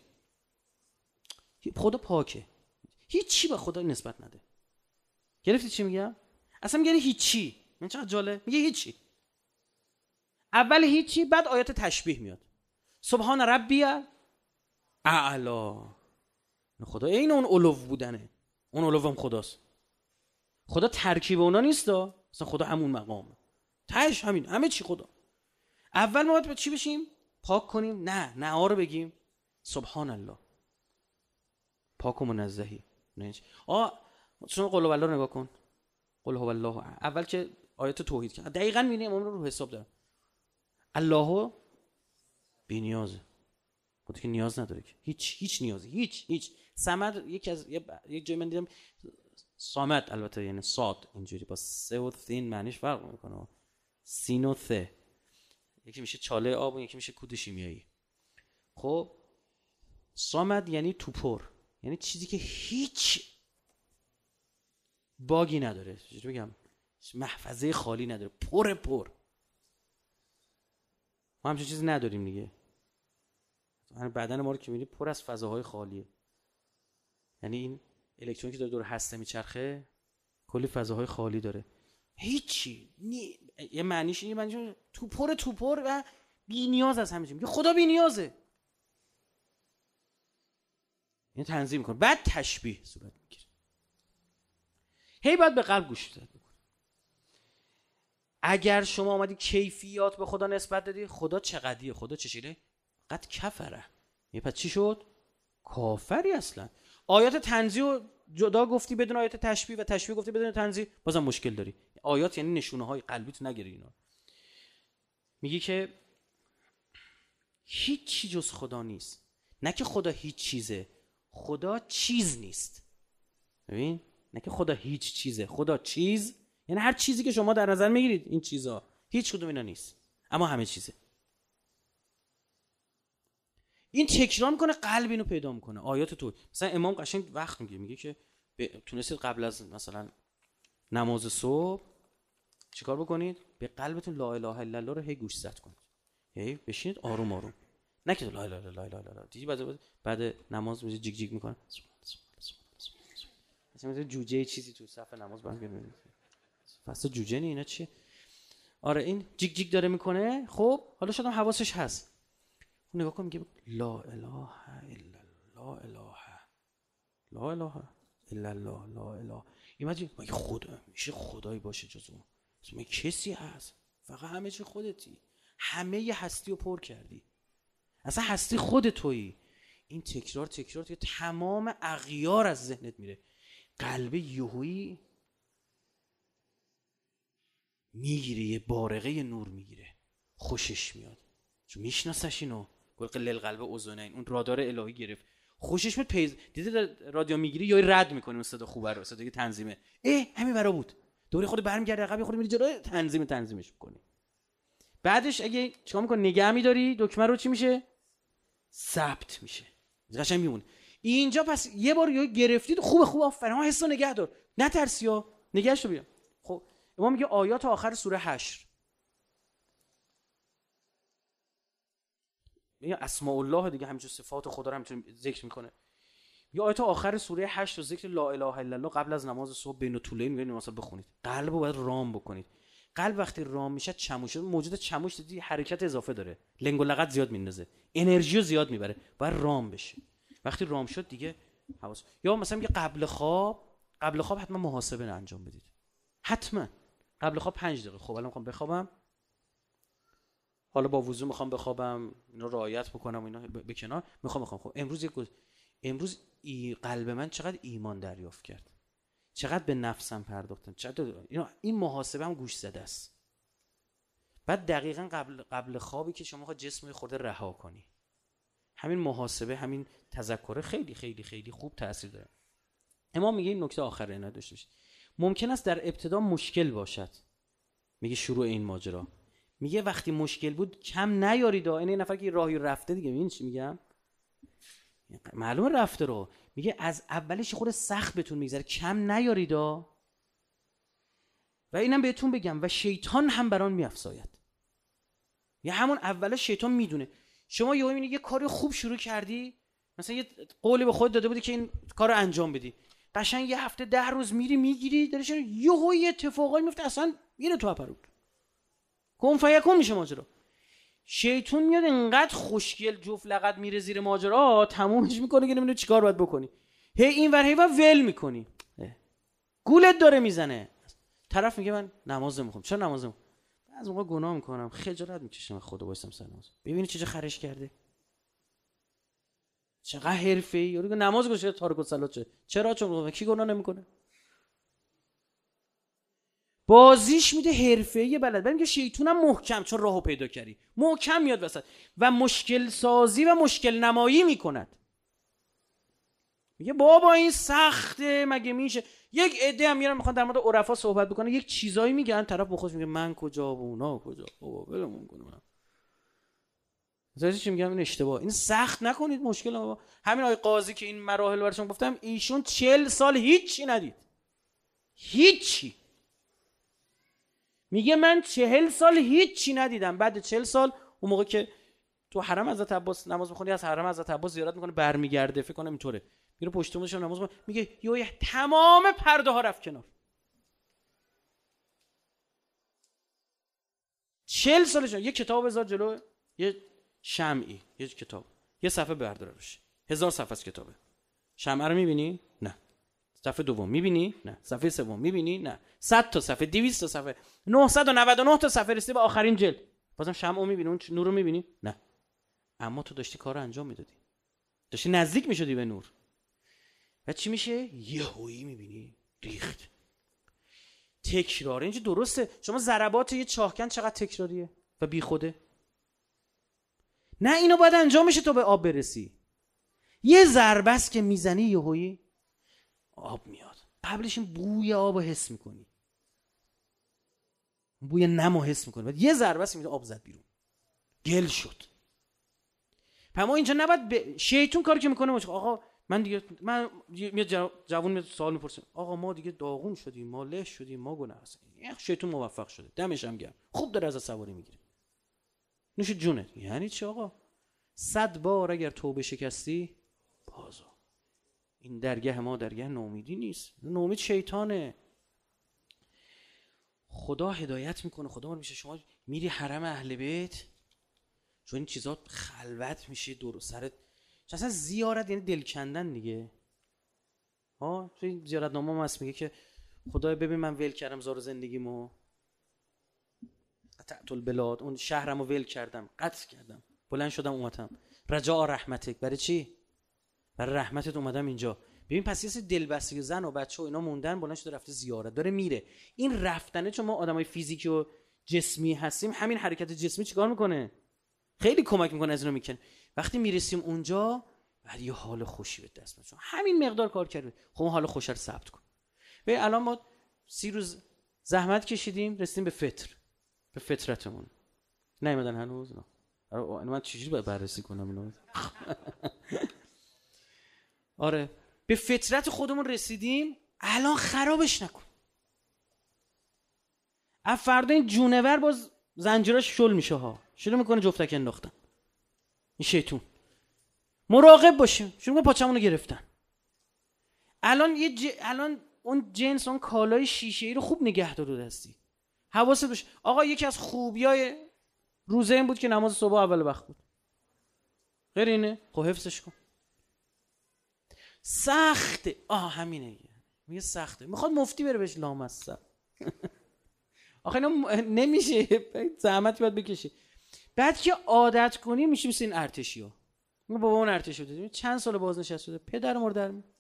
Speaker 2: خدا پاکه، هیچی به خدا نسبت نده. گرفتی چی میگم؟ اصلا میگه هیچی. من چقدر جالب، میگه هیچی. اول هیچی، بعد آیات تشبیه میاد. سبحان ربی اعلا. خدا این اون علو بودنه، اون علو هم خداست. خدا ترکیب اونا نیست، اصلا خدا همون مقامه، تهش همین، همه چی خدا. اول ما باید به چی بشیم؟ پاک کنیم. نه نه ها رو بگیم سبحان الله، پاک و منزهی. آ چون قل هو الله رو نگاه کن، قل هو الله. اول که آیات توحید که دقیقاً میبینی امام رو رو حساب داره. الله بی نیازه، خودی که نیاز نداره که، هیچ هیچ نیازی، هیچ هیچ. صمد یکی از یک جای من دیدم صامد، البته یعنی صاد اینجوری با سه و سین معنیش فرق میکنه. سین و ث، یکی میشه چاله آب و یکی میشه کود شیمیایی. خب صامد یعنی توپر، یعنی چیزی که هیچ باگی نداره، چجوری بگم، محفظه خالی نداره، پر پر. ما همچین چیزی نداریم دیگه. بدن ما رو که می‌بینی پر از فضاهای خالیه. یعنی این الکترونی که داره دور هسته میچرخه کلی فضاهای خالی داره، هیچی نی... یه معنیش اینه، معنیش تو پر تو پر و بی نیاز از همه چی. میگه خدا بی نیازه. این تنظیم میکنه، بعد تشبیه صورت میگیره. هی باید به قلب گوش داد بکنه. اگر شما اومدی کیفیات به خدا نسبت دادی، خدا چقدیه، خدا چشیره، قد کفره. یه پس چی شد؟ کافری اصلا. آیات تنزیه و جدا گفتی بدون آیات تشبیه و تشبیه گفتی بدون تنزیه، بازم مشکل داری. آیات یعنی نشونه های قلبیت نگیری اینا. میگی که هیچ چیز جز خدا نیست. نه که خدا هیچ چیزه، خدا چیز نیست. ببین، نه که خدا هیچ چیزه، خدا چیز، یعنی هر چیزی که شما در نظر میگیرید این چیزا، هیچ کدوم اینا نیست، اما همه چیزه. این تکرار میکنه، قلب اینو پیدا میکنه. آیات تو مثلا امام قشنگ وقت میگه، میگه که تونستید قبل از مثلا نماز صبح چیکار بکنید؟ به قلبتون لا اله الا الله رو هی گوش زد کنید، هی بشینید آروم آروم، نه که لا اله الا الله لا اله الا الله دیگه بعد بعد نماز میشه جیک جیک میکنه، مثلا جوجه چیزی تو صف نماز برام میاد، فاست جوجه نه، اینا چیه؟ آره این جیک جیک داره میکنه. خب حالا شاید هم حواسش هست، نگاه کن میگه لا اله الا الله، اله لا اله الا الله، لا اله. ایماجین مگه خدا میشه خدایی باشه جز اون؟ مگه کسی هست؟ فقط همه چی خودتی، همه ی هستی رو پر کردی، اصلا هستی خود تویی. این تکرار تکرار تکرار تمام اغیار از ذهنت میره. قلب یهویی میگیره، یه بارقه نور میگیره، خوشش میاد. چون میشناسش اینو، گل قلل قلب اذنین، اون رادار الهی گرفت، خوشش میاد. پیز دیدی رادیو میگیری یا رد میکنی اون صدا خوبه رو، صدای تنظیمه، اه همین برا بود، دوره خود برمیگرده عقب، خود میری جلو، تنظیم تنظیمش میکنی. بعدش اگه چیکار میکنی نگه میداری دکمه رو، چی میشه؟ ثبت میشه، قشنگ میمونه اینجا. پس یه بار یا گرفتید خوبه خوب آفرین، ها حسو نگه دار، نترسی ها، نگهش رو بیار. خب ما میگه آیات آخر سوره حشر، میگه اسماء الله دیگه، همینجور صفات خدا رو همینجور ذکر میکنه. یا آیات آخر سوره حشر و ذکر لا اله الا الله قبل از نماز صبح بین طولین میگه نماز بخونید. قلبو باید رام بکنید. قلب وقتی رام میشه چموش، موجود چموش دیدی حرکت اضافه داره، لنگ و لغت زیاد میندازه، انرژیو زیاد میبره، باید رام بشه. وقتی رام شد دیگه حواس. یا مثلا میگه قبل خواب، قبل خواب حتما محاسبه انجام بدید، حتما قبل خواب پنج دقیقه. خب الان میخوام بخوابم، حالا با وضو میخوام بخوابم، اینا رعایت بکنم، اینا به کنار میخوام بخوام. خب امروز یک امروز ای قلب من چقدر ایمان دریافت کرد، چقدر به نفسم پرداختم، چقدر اینا، این محاسبه هم گوش زده است. بعد دقیقاً قبل قبل خوابی که شما جسم خود رها کنی، همین محاسبه، همین تذکر خیلی خیلی خیلی خوب تاثیر داره. امام میگه این نکته آخره اینا داشته باشید. ممکن است در ابتدا مشکل باشد، میگه شروع این ماجرا، میگه وقتی مشکل بود کم نیارید. این نفر که راهی رفته دیگه، ببین چی میگم، معلومه رفته رو، میگه از اولش خود سخت بهتون میگذره، کم نیارید. و اینم بهتون بگم و شیطان هم بران میافزاید. یا همون اولش شیطان میدونه. شما یهو میبینی یه کاری خوب شروع کردی، مثلا یه قولی به خود داده بودی که این کارو انجام بدی، قشنگ یه هفته ده روز میری میگیری درش، یهو یه اتفاقی میفته اصلا میره تو اپرود، کن فیکون میشه ماجرا. شیطان میاد انقدر خوشگل جفت لقد میره زیر ماجرا، تمومش میکنه که نمیدونی چیکار باید بکنی. هی این ور هی ور ول میکنی، گولت داره میزنه. طرف میگه من نماز نمیخونم. چرا نماز نمیخونم؟ از موقع گناه میکنم، خجالت میکشم خدا وایسم سر نماز. ببینی چه خرش کرده، چقدر حرفه‌ای. یارو نماز گوشه تارک الصلات چه؟ چرا؟ چون کی گناه نمیکنه؟ بازیش میده حرفه‌ای بلد. بعد میگه شیطونم محکم، چون راهو پیدا کردی، محکم میاد وسط و مشکل سازی و مشکل نمایی میکند. میگه بابا این سخته، مگه میشه؟ یک عده هم میرن میخوان در مورد عرفا صحبت بکنن، یک چیزایی میگن، طرف با خودش میگه من کجا و اونا کجا، بابا ولمون کن. مثلا چی میگم، این اشتباه، این سخت نکنید مشکل. بابا همین آقای قاضی که این مراحل براشون گفتم، ایشون چهل سال هیچی ندید، هیچی. میگه من چهل سال هیچی ندیدم. بعد چهل سال اون موقع که تو حرم حضرت عباس نماز میخونی، از حرم حضرت عباس زیارت میکنه، برمیگرده، فکر کنم اینطوره، میره پشت موزش نماز میخونه، میگه یو تمام پرده ها رفت کنار. چهل سالش. یه کتاب بذار جلو، یه شمعی، یه کتاب، یه صفحه بردار روش، هزار صفحه از کتابه. شمع رو میبینی؟ نه. صفحه دوم میبینی؟ نه. صفحه سوم میبینی؟ نه. صد تا صفحه، دویست تا صفحه، نهصد و نود و نه تا صفحه رسیدی به آخرین جلد، بازم شمعو میبینی، اون نور رو میبینی؟ نه. اما تو داشتی کارو انجام میدادی، داشتی نزدیک میشدی به نور. و چی میشه؟ یهویی میبینی ریخت. تکرار اینجا درسته. شما ضربات یه چاهکن چقدر تکراریه و بیخوده. نه، اینو باید انجام میشه تا به آب برسی. یه ضربه است که میزنی یهویی آب میاد. قبلش این بوی آبو حس میکنی، بوی نمو حس میکنی، بعد یه ضربه است میاد آب زد بیرون، گل شد. پس اینجا نباید ب... شیطون کاری که میکنه باشه، آقا من دیگه، من میاد جوون میاد سوال میپرسه، آقا ما دیگه داغون شدیم، ما له شدیم، ما گناه هستیم. شیطون موفق شده، دمش هم گرم، خوب داره از سواری میگیره، نوش جونه. یعنی چی آقا؟ صد بار اگر توبه شکستی بازو. این درگاه ما درگاه نومیدی نیست، نومید شیطانه. خدا هدایت میکنه، خدا میشه شما میری حرم اهل بیت، چون این چیزا خلوت میشه دور سرت. اصلا زیارت یعنی دل کندن دیگه. ها توی زیارتنامه هم هست میگه که خدای ببین من ول کردم زار زندگیمو، قطعت البلاد، اون شهرمو ول کردم، قطع کردم، بلند شدم اومدم رجاء رحمتک. برای چی؟ برای رحمتت اومدم اینجا. ببین پس یه سری دلبستگی زن و بچه و اینا موندن، بلند شده رفته زیارت، داره میره. این رفتنه، چون ما آدمای فیزیکی و جسمی هستیم، همین حرکت جسمی چیکار میکنه؟ خیلی کمک میکنه از اینو میکنه. وقتی میرسیم اونجا بعد یه حال خوشی به دست میاد، چون همین مقدار کار کردیم. خب حال خوش رو ثبت کن. ببین الان ما سی روز زحمت کشیدیم رسیدیم به فطر، به فطرتمون. نیومدن هنوز؟ نه. من چجوری باید بررسی کنم اینو؟ آره به فطرت خودمون رسیدیم، الان خرابش نکن. از فردا این جونور باز زنجیراش شل میشه ها، شروع میکنه جفتک انداختن. این شیطون مراقب باشیم، شروع میکنه پاچمونو گرفتن. الان یه ج... الان اون جنس، اون کالای شیشه‌ای رو خوب نگه دار دستی، حواست باشه. آقا یکی از خوبیای روزه این بود که نماز صبح اول وقت بود، غیر اینه؟ خب حفظش کن. سخته. آه همینه، میگه سخته، میخواد مفتی بره بهش لامصب. آخه اینا نمیشه، زحمت باید بکشی. بعد که عادت کنی میشه مثل این ارتشی ها. بابا اون ارتشی بود چند سال بازنشسته شده، پدر مردر می.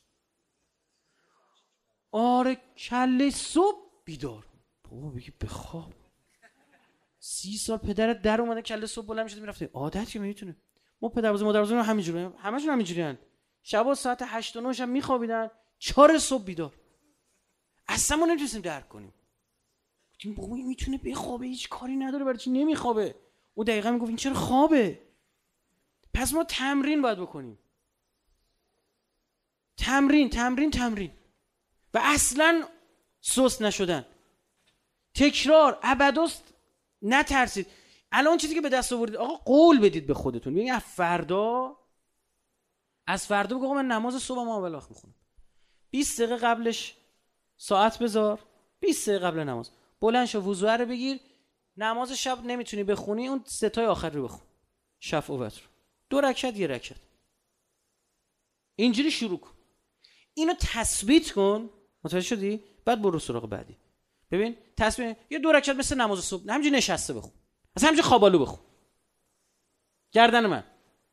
Speaker 2: آره کله صبح بیدار، بابا بگی بخواب. سی سال پدرت در اومده کله صبح بلند میشد میرفته. عادتی میتونه. ما پدربزرگ مادربزرگ همینجوریه، همشون همینجوریان. شبا ساعت هشت و نه شب میخوابیدن، چهار صبح بیدار. اصلا ما نمیتونیم درک کنیم. گفتیم بابا این میتونه بخوابه، هیچ کاری نداره، برای چی نمیخوابه؟ او دقیقاً میگفت این چرا خوابه؟ پس ما تمرین باید بکنیم. تمرین تمرین تمرین و اصلا سست نشدن. تکرار ابداست. نترسید. الان چیزی که به دست آوردید، آقا قول بدید به خودتون، ببین از فردا از فردا بگو آقا من نماز صبح ما اول وقت میخونم. بیست دقیقه قبلش ساعت بذار، بیست دقیقه قبل نماز بلند شو وضو رو بگیر. نماز شب نمیتونی بخونی، اون سه تای آخر رو بخون، شفع و وتر، دو رکعت یه رکعت، اینجوری شروع کن. اینو تثبیت کن. متوجه شدی؟ بعد برو سراغ بعدی. ببین تثبیت یه دو رکعت مثل نماز صبح همینجوری نشسته بخون، اصلا همینجوری خوابالو بخون. گردن من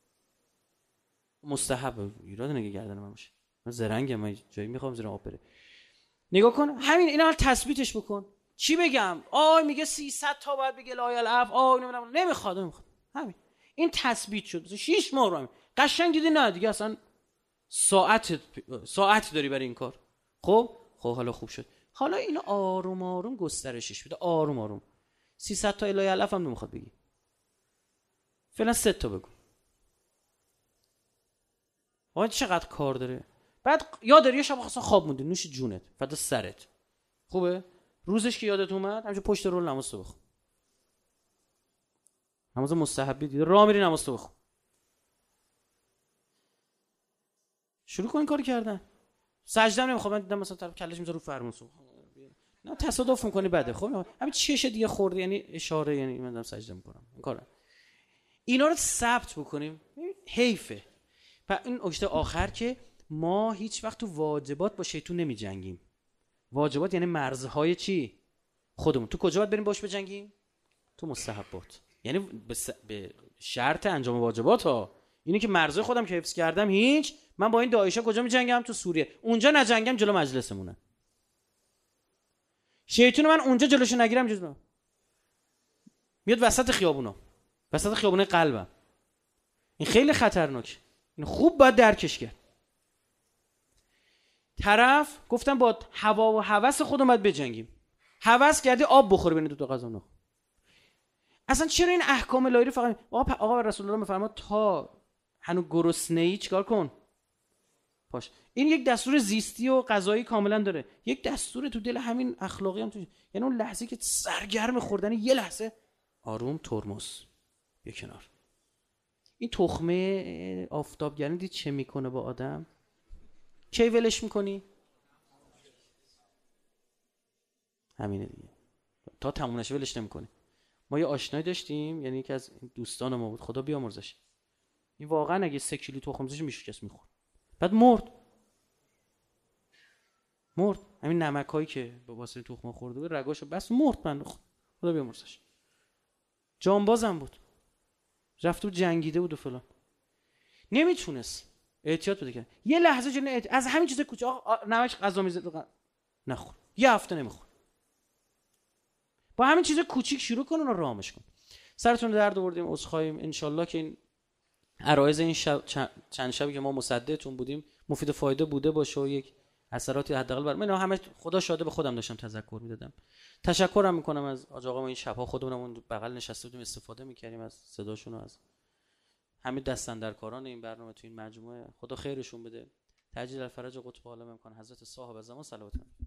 Speaker 2: مستحب، ایراد نگه گردن من باشه، من زرنگم، من جایی میخوام زیر آب بره. نگاه کن همین، اینا رو تثبیتش بکن. چی بگم؟ آی میگه سیصد تا باید بگه لا اله الا الله، آی نمیدونم، نمیخواد نمیخواد. همین این تثبیت شد. شش ماه رو همین قشنگ دیدی نه دیگه اصلا ساعت ساعت داری برای این کار. خب خب حالا خوب شد. حالا اینو آروم آروم گسترشش بده، آروم آروم. سیصد تا لا اله الا الله هم نمیخواد بگی، فعلا سه تا بگو. آقا چقدر کار داره. بعد یاد داری یه شب خاصا خواب موندی، نوش جونت، فدا سرت. خوبه؟ روزش که یادت اومد همینجوری پشت رول نماز بخون. نماز مستحبی دیگه راه میری نماز بخون. شروع کن کار کردن. سجده نمیخوام، من دیدم مثلا طرف کلش میذاره رو فرمون صبح. نه تصادف میکنی بده. خب همین چش دیگه خورده یعنی اشاره، یعنی من دارم سجده میکنم. این کارا اینا رو ثبت بکنیم. حیفه. و این نکته آخر که ما هیچ وقت تو واجبات با شیطون نمی جنگیم. واجبات یعنی مرزهای چی؟ خودمون. تو کجا باید بریم باش بجنگیم؟ تو مستحبات. یعنی به شرط انجام واجبات ها. اینی که مرزهای خودم که حفظ کردم هیچ، من با این داعشا کجا می جنگم؟ تو سوریه. اونجا نجنگم جلو مجلسمونه. شیطون من اونجا جلوشو نگیرم جلو میاد وسط خیابونا، وسط خیابون قلبم. این خیلی خطرناکه. این خوب باید درکش کرد. طرف گفتم با هوا و هوس خودم باید بجنگیم. هوس کردی آب بخوری بین دو تا غذا نخور. اصلا چرا این احکام الهی رو فقط آقا آقا رسول الله میفرماد تا هنوز گرسنه‌ای چیکار کن؟ پاش. این یک دستور زیستی و غذایی کاملا داره. یک دستور تو دل همین اخلاقی هم تو، یعنی اون لحظه که سرگرم خوردن یه لحظه آروم ترمز یه کنار. این تخمه آفتابگرمی دید چه میکنه با آدم؟ کی ولش میکنی؟ همینه دیگه. تا تموم نشه ولش نمی‌کنه. ما یه آشنایی داشتیم، یعنی یکی از دوستان ما بود، خدا بیامرزش، این واقعا اگه سه کیلو تخم مرغ میشکست میخورد، بعد مرد مرد همین نمکایی که با واسه تخم خورده بود رگاشو بس مرد. من خدا بیامرزش، جانبازم بود، رفته بود جنگیده بود و فلان، نمیتونست احتیاط بده کنه. یه لحظه جن احت... از همین چیز کوچه آقا نمک غذا میزد نخور، یه هفته نمیخور. با همین چیز کوچیک شروع کن و رامش کن. سرتون درد آوردیم، عذرخواهیم. ان شاء الله که این عرایض این شب چند شبی که ما مصدقتون بودیم مفید و فایده بوده باشه و یک اثراتی حداقل بر من همه خدا شاهده به خودم داشتم تذکر میدادم. تشکرم میکنم از آج آقا. ما این شب‌ها خودمون اون بغل نشسته بودیم استفاده میکردیم از صداشون و از همین دستاندرکاران این برنامه تو این مجموعه. خدا خیرشون بده. تجلیل الفرج قطب عالم امکان حضرت صاحب زمان صلوات